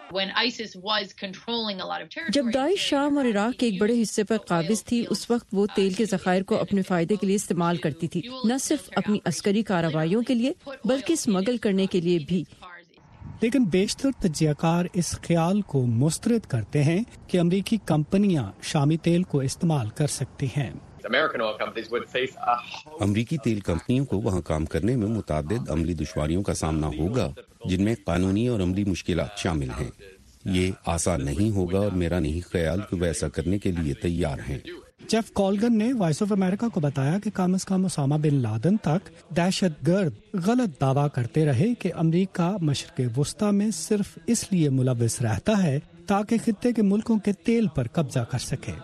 جب داعش شام اور عراق کے ایک بڑے حصے پر قابض تھی، اس وقت وہ تیل کے ذخائر کو اپنے فائدے کے لیے استعمال کرتی تھی، نہ صرف اپنی عسکری کارروائیوں کے لیے بلکہ اسمگل کرنے کے لیے بھی۔ لیکن بیشتر تجزیہ کار اس خیال کو مسترد کرتے ہیں کہ امریکی کمپنیاں شامی تیل کو استعمال کر سکتی ہیں۔ امریکی تیل کمپنیوں کو وہاں کام کرنے میں متعدد عملی دشواریوں کا سامنا ہوگا، جن میں قانونی اور عملی مشکلات شامل ہیں۔ یہ آسان نہیں ہوگا اور میرا نہیں خیال کہ وہ ایسا کرنے کے لیے تیار ہیں۔ جیف کولگن نے وائس آف امریکہ کو بتایا کہ کم از کم اسامہ بن لادن تک دہشت گرد غلط دعویٰ کرتے رہے کہ امریکہ مشرق وسطیٰ میں صرف اس لیے ملوث رہتا ہے تاکہ خطے کے ملکوں کے تیل پر قبضہ کر سکے۔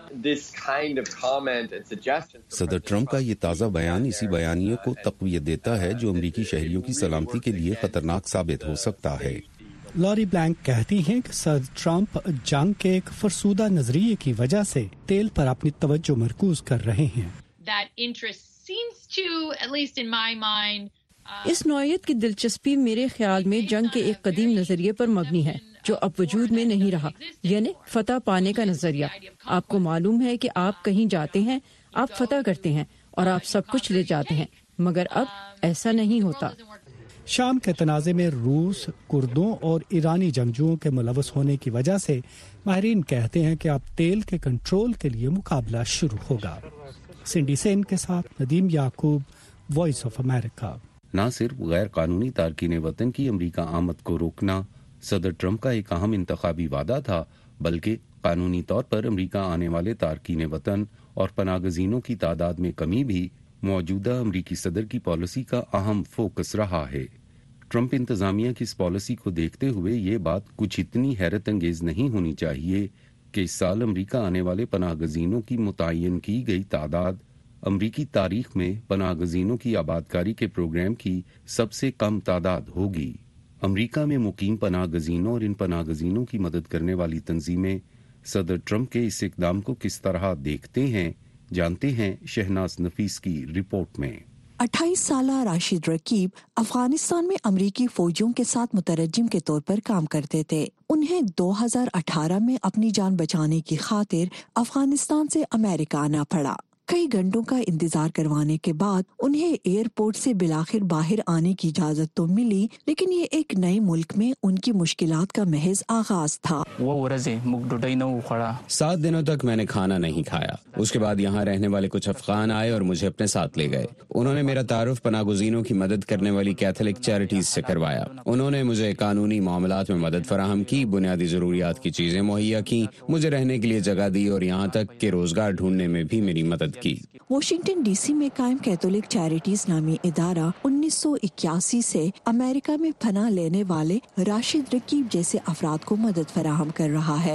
صدر ٹرمپ کا یہ تازہ بیان اسی بیانیے کو تقویت دیتا ہے جو امریکی شہریوں کی سلامتی کے لیے خطرناک ثابت ہو سکتا ہے۔ لوری بلینک کہتی ہیں کہ صدر ٹرمپ جنگ کے ایک فرسودہ نظریے کی وجہ سے تیل پر اپنی توجہ مرکوز کر رہے ہیں۔ اس نوعیت کی دلچسپی میرے خیال میں جنگ کے ایک قدیم نظریے پر مبنی ہے جو اب وجود میں نہیں رہا، یعنی فتح پانے کا نظریہ۔ آپ کو معلوم ہے کہ آپ کہیں جاتے ہیں، آپ فتح کرتے ہیں اور آپ سب کچھ لے جاتے ہیں، مگر اب ایسا نہیں ہوتا۔ شام کے تنازع میں روس، کردوں اور ایرانی جنگجوؤں کے ملوث ہونے کی وجہ سے ماہرین کہتے ہیں کہ اب تیل کے کنٹرول کے لیے مقابلہ شروع ہوگا۔ سنڈی سین کے ساتھ Nadeem Yaqoob, voice of America. نہ صرف غیر قانونی تارکین وطن کی امریکہ آمد کو روکنا صدر ٹرمپ کا ایک اہم انتخابی وعدہ تھا، بلکہ قانونی طور پر امریکہ آنے والے تارکین وطن اور پناہ گزینوں کی تعداد میں کمی بھی موجودہ امریکی صدر کی پالیسی کا اہم فوکس رہا ہے۔ ٹرمپ انتظامیہ کی اس پالیسی کو دیکھتے ہوئے یہ بات کچھ اتنی حیرت انگیز نہیں ہونی چاہیے کہ اس سال امریکہ آنے والے پناہ گزینوں کی متعین کی گئی تعداد امریکی تاریخ میں پناہ گزینوں کی آبادکاری کے پروگرام کی سب سے کم تعداد ہوگی۔ امریکہ میں مقیم پناہ گزینوں اور ان پناہ گزینوں کی مدد کرنے والی تنظیمیں صدر ٹرمپ کے اس اقدام کو کس طرح دیکھتے ہیں، جانتے ہیں شہناز نفیس کی رپورٹ میں۔ 28 سالہ راشد رقیب افغانستان میں امریکی فوجیوں کے ساتھ مترجم کے طور پر کام کرتے تھے۔ انہیں 2018 میں اپنی جان بچانے کی خاطر افغانستان سے امریکہ آنا پڑا۔ کئی گھنٹوں کا انتظار کروانے کے بعد انہیں ایئرپورٹ سے بالآخر باہر آنے کی اجازت تو ملی، لیکن یہ ایک نئے ملک میں ان کی مشکلات کا محض آغاز تھا۔ 7 دنوں تک میں نے کھانا نہیں کھایا۔ اس کے بعد یہاں رہنے والے کچھ افغان آئے اور مجھے اپنے ساتھ لے گئے۔ انہوں نے میرا تعارف پناہ گزینوں کی مدد کرنے والی کیتھولک چیریٹیز سے کروایا۔ انہوں نے مجھے قانونی معاملات میں مدد فراہم کی، بنیادی ضروریات کی چیزیں مہیا کی، مجھے رہنے کے لیے جگہ دی اور یہاں تک کہ روزگار ڈھونڈنے میں بھی میری مدد کی۔ واشنگٹن ڈی سی میں قائم کیتھولک چیریٹیز نامی ادارہ 1981 سے امریکہ میں پناہ لینے والے راشد رقیب جیسے افراد کو مدد فراہم کر رہا ہے۔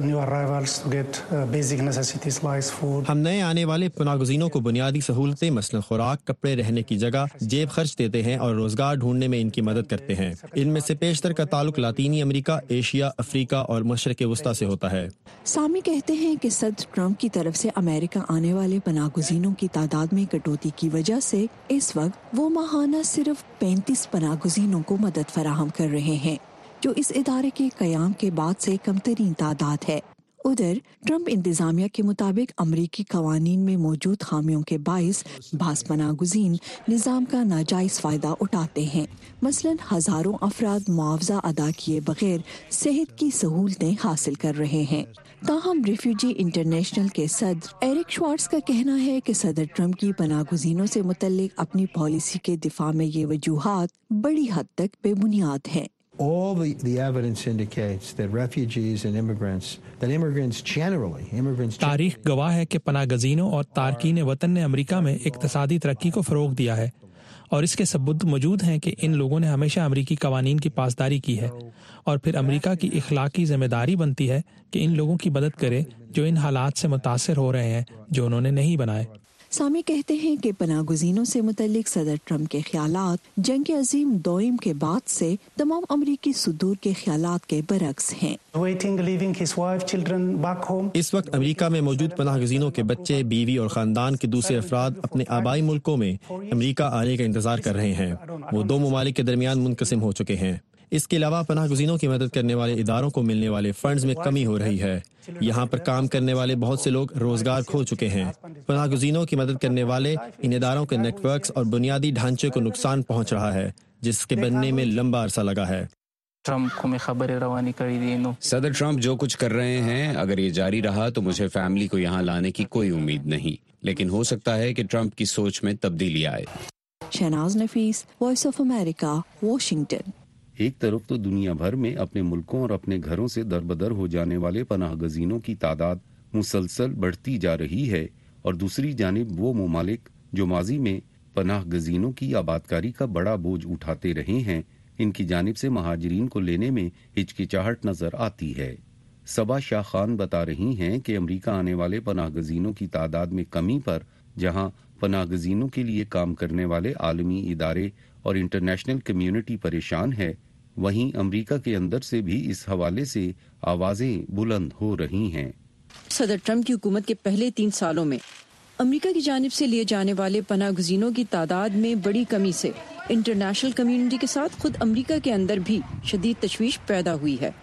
ہم نئے آنے والے پناہ گزینوں کو بنیادی سہولتیں مثلا خوراک، کپڑے، رہنے کی جگہ، جیب خرچ دیتے ہیں اور روزگار ڈھونڈنے میں ان کی مدد کرتے ہیں۔ ان میں سے بیشتر کا تعلق لاطینی امریکہ، ایشیا، افریقہ اور مشرق وسطیٰ سے ہوتا ہے۔ سامی کہتے ہیں کہ صدر ٹرمپ کی طرف سے امریکہ آنے والے پناہ گزینوں کی تعداد میں کٹوتی کی وجہ سے اس وقت وہ ماہانہ صرف 35 پناہ گزینوں کو مدد فراہم کر رہے ہیں، جو اس ادارے کے قیام کے بعد سے کم ترین تعداد ہے۔ ادھر ٹرمپ انتظامیہ کے مطابق امریکی قوانین میں موجود خامیوں کے باعث بعض پناہ گزین نظام کا ناجائز فائدہ اٹھاتے ہیں۔ مثلاً ہزاروں افراد معاوضہ ادا کیے بغیر صحت کی سہولتیں حاصل کر رہے ہیں۔ تاہم ریفیوجی انٹرنیشنل کے صدر ایرک شوارٹز کا کہنا ہے کہ صدر ٹرمپ کی پناہ گزینوں سے متعلق اپنی پالیسی کے دفاع میں یہ وجوہات بڑی حد تک بے بنیاد ہیں۔ all the evidence indicates that refugees and immigrants generally تاریخ گواہ ہے کہ پناہ گزینوں اور تارکین وطن نے امریکہ میں اقتصادی ترقی کو فروغ دیا ہے، اور اس کے ثبوت موجود ہیں کہ ان لوگوں نے ہمیشہ امریکی قوانین کی پاسداری کی ہے، اور پھر امریکہ کی اخلاقی ذمہ داری بنتی ہے کہ ان لوگوں کی مدد کرے جو ان حالات سے متاثر ہو رہے ہیں جو انہوں نے نہیں بنائے۔ سامع کہتے ہیں کہ پناہ گزینوں سے متعلق صدر ٹرمپ کے خیالات جنگ عظیم دوئم کے بعد سے تمام امریکی صدور کے خیالات کے برعکس ہیں۔ اس وقت امریکہ میں موجود پناہ گزینوں کے بچے، بیوی اور خاندان کے دوسرے افراد اپنے آبائی ملکوں میں امریکہ آنے کا انتظار کر رہے ہیں۔ وہ دو ممالک کے درمیان منقسم ہو چکے ہیں۔ اس کے علاوہ پناہ گزینوں کی مدد کرنے والے اداروں کو ملنے والے فنڈز میں کمی ہو رہی ہے۔ یہاں پر کام کرنے والے بہت سے لوگ روزگار کھو چکے ہیں۔ پناہ گزینوں کی مدد کرنے والے ان اداروں کے نیٹ ورکس اور بنیادی ڈھانچے کو نقصان پہنچ رہا ہے، جس کے بننے میں لمبا عرصہ لگا ہے۔ صدر ٹرمپ جو کچھ کر رہے ہیں، اگر یہ جاری رہا تو مجھے فیملی کو یہاں لانے کی کوئی امید نہیں، لیکن ہو سکتا ہے کہ ٹرمپ کی سوچ میں تبدیلی آئے۔ Shahnaz Nafees, voice of America, Washington. ایک طرف تو دنیا بھر میں اپنے ملکوں اور اپنے گھروں سے دربدر ہو جانے والے پناہ گزینوں کی تعداد مسلسل بڑھتی جا رہی ہے، اور دوسری جانب وہ ممالک جو ماضی میں پناہ گزینوں کی آبادکاری کا بڑا بوجھ اٹھاتے رہے ہیں، ان کی جانب سے مہاجرین کو لینے میں ہچکچاہٹ نظر آتی ہے۔ صبا شاہ خان بتا رہی ہیں کہ امریکہ آنے والے پناہ گزینوں کی تعداد میں کمی پر جہاں پناہ گزینوں کے لیے کام کرنے والے عالمی ادارے اور انٹرنیشنل کمیونٹی پریشان ہے، وہیں امریکہ کے اندر سے بھی اس حوالے سے آوازیں بلند ہو رہی ہیں۔ صدر ٹرمپ کی حکومت کے پہلے 3 سالوں میں امریکہ کی جانب سے لیے جانے والے پناہ گزینوں کی تعداد میں بڑی کمی سے انٹرنیشنل کمیونٹی کے ساتھ خود امریکہ کے اندر بھی شدید تشویش پیدا ہوئی ہے۔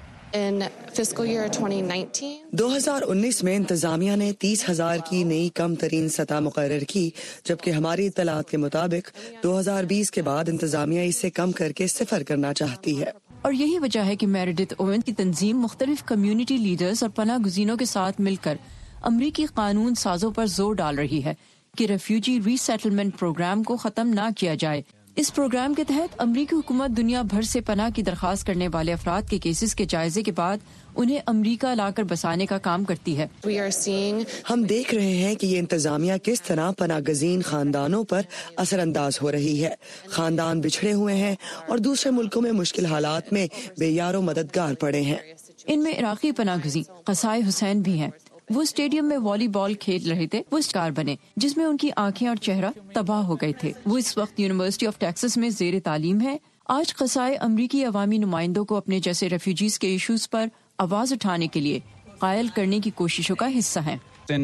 2019 میں انتظامیہ نے 30,000 کی نئی کم ترین سطح مقرر کی، جبکہ ہماری اطلاعات کے مطابق 2020 کے بعد انتظامیہ اسے کم کر کے 0 کرنا چاہتی ہے۔ اور یہی وجہ ہے کہ میریڈتھ اوون کی تنظیم مختلف کمیونٹی لیڈرز اور پناہ گزینوں کے ساتھ مل کر امریکی قانون سازوں پر زور ڈال رہی ہے کہ ریفیوجی ری سیٹلمنٹ پروگرام کو ختم نہ کیا جائے۔ اس پروگرام کے تحت امریکی حکومت دنیا بھر سے پناہ کی درخواست کرنے والے افراد کے کیسز کے جائزے کے بعد انہیں امریکہ لا کر بسانے کا کام کرتی ہے۔ ہم دیکھ رہے ہیں کہ یہ انتظامیہ کس طرح پناہ گزین خاندانوں پر اثر انداز ہو رہی ہے۔ خاندان بچھڑے ہوئے ہیں اور دوسرے ملکوں میں مشکل حالات میں بے یار و مددگار پڑے ہیں۔ ان میں عراقی پناہ گزین قصائے حسین بھی ہیں۔ وہ اسٹیڈیم میں والی بال کھیل رہے تھے، وہ شکار بنے جس میں ان کی آنکھیں اور چہرہ تباہ ہو گئے تھے۔ وہ اس وقت یونیورسٹی آف ٹیکساس میں زیر تعلیم ہے۔ آج قصائے امریکی عوامی نمائندوں کو اپنے جیسے ریفیوجیز کے ایشوز پر آواز اٹھانے کے لیے قائل کرنے کی کوششوں کا حصہ ہیں۔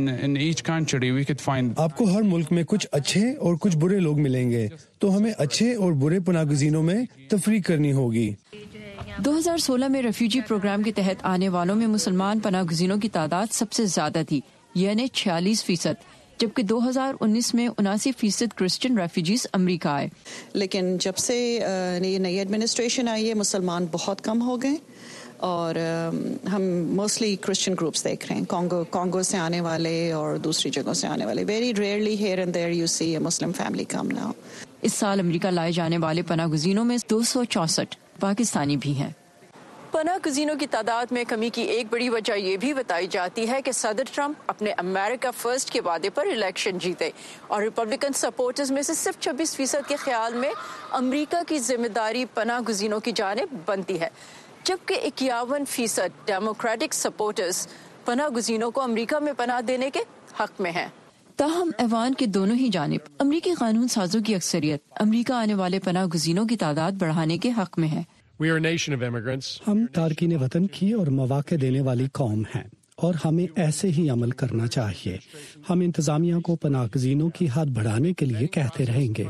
آپ کو ہر ملک میں کچھ اچھے اور کچھ برے لوگ ملیں گے، تو ہمیں اچھے اور برے پناہ گزینوں میں تفریق کرنی ہوگی۔ 2016 میں ریفیوجی پروگرام کے تحت آنے والوں میں مسلمان پناہ گزینوں کی تعداد سب سے زیادہ تھی، یعنی 46%، جبکہ 2019 میں 79% کرسچن ریفیوجیز امریکہ آئے۔ لیکن جب سے یہ نئی ایڈمنسٹریشن آئی ہے، مسلمان بہت کم ہو گئے، اور ہم موسٹلی کرسچن گروپس دیکھ رہے ہیں، کانگو سے آنے والے اور دوسری جگہوں سے آنے والے۔ Very rarely here and there you see a Muslim family come now. اس سال امریکہ لائے جانے والے پناہ گزینوں میں 264 پاکستانی بھی ہیں۔ پناہ گزینوں کی تعداد میں کمی کی ایک بڑی وجہ یہ بھی بتائی جاتی ہے کہ صدر ٹرمپ اپنے امریکہ فرسٹ کے وعدے پر الیکشن جیتے، اور ریپبلکن سپورٹرز میں سے صرف 26% کے خیال میں امریکہ کی ذمہ داری پناہ گزینوں کی جانب بنتی ہے، جبکہ 51% ڈیموکریٹک سپورٹرز پناہ گزینوں کو امریکہ میں پناہ دینے کے حق میں ہیں۔ تاہم ایوان کے دونوں ہی جانب امریکی قانون سازوں کی اکثریت امریکہ آنے والے پناہ گزینوں کی تعداد بڑھانے کے حق میں ہے۔ ہم تارکین وطن کی اور مواقع دینے والی قوم ہیں، اور ہمیں ایسے ہی عمل کرنا چاہیے۔ ہم انتظامیہ کو پناہ گزینوں کی حد بڑھانے کے لیے کہتے رہیں گے۔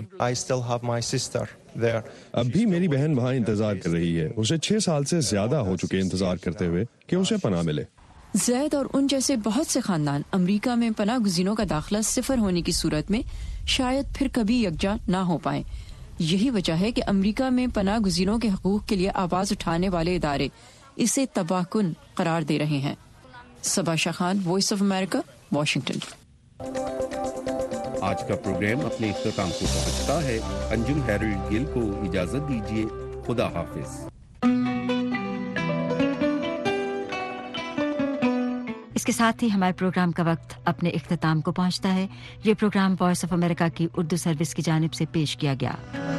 اب بھی میری بہن وہاں انتظار کر رہی ہے، اسے 6 سال سے زیادہ ہو چکے انتظار کرتے ہوئے کہ اسے پناہ ملے۔ زید اور ان جیسے بہت سے خاندان امریکہ میں پناہ گزینوں کا داخلہ 0 ہونے کی صورت میں شاید پھر کبھی یکجا نہ ہو پائیں۔ یہی وجہ ہے کہ امریکہ میں پناہ گزینوں کے حقوق کے لیے آواز اٹھانے والے ادارے اسے تباہ کن قرار دے رہے ہیں۔ Saba Shah Khan, voice of America, Washington. آج کا پروگرام اپنے اختتام کو پہنچتا ہے۔ انجم ہیرلڈ گل کو اجازت دیجیے۔ خدا حافظ۔ اس کے ساتھ ہی ہمارے پروگرام کا وقت اپنے اختتام کو پہنچتا ہے. یہ پروگرام وائس آف امریکہ کی اردو سروس کی جانب سے پیش کیا گیا.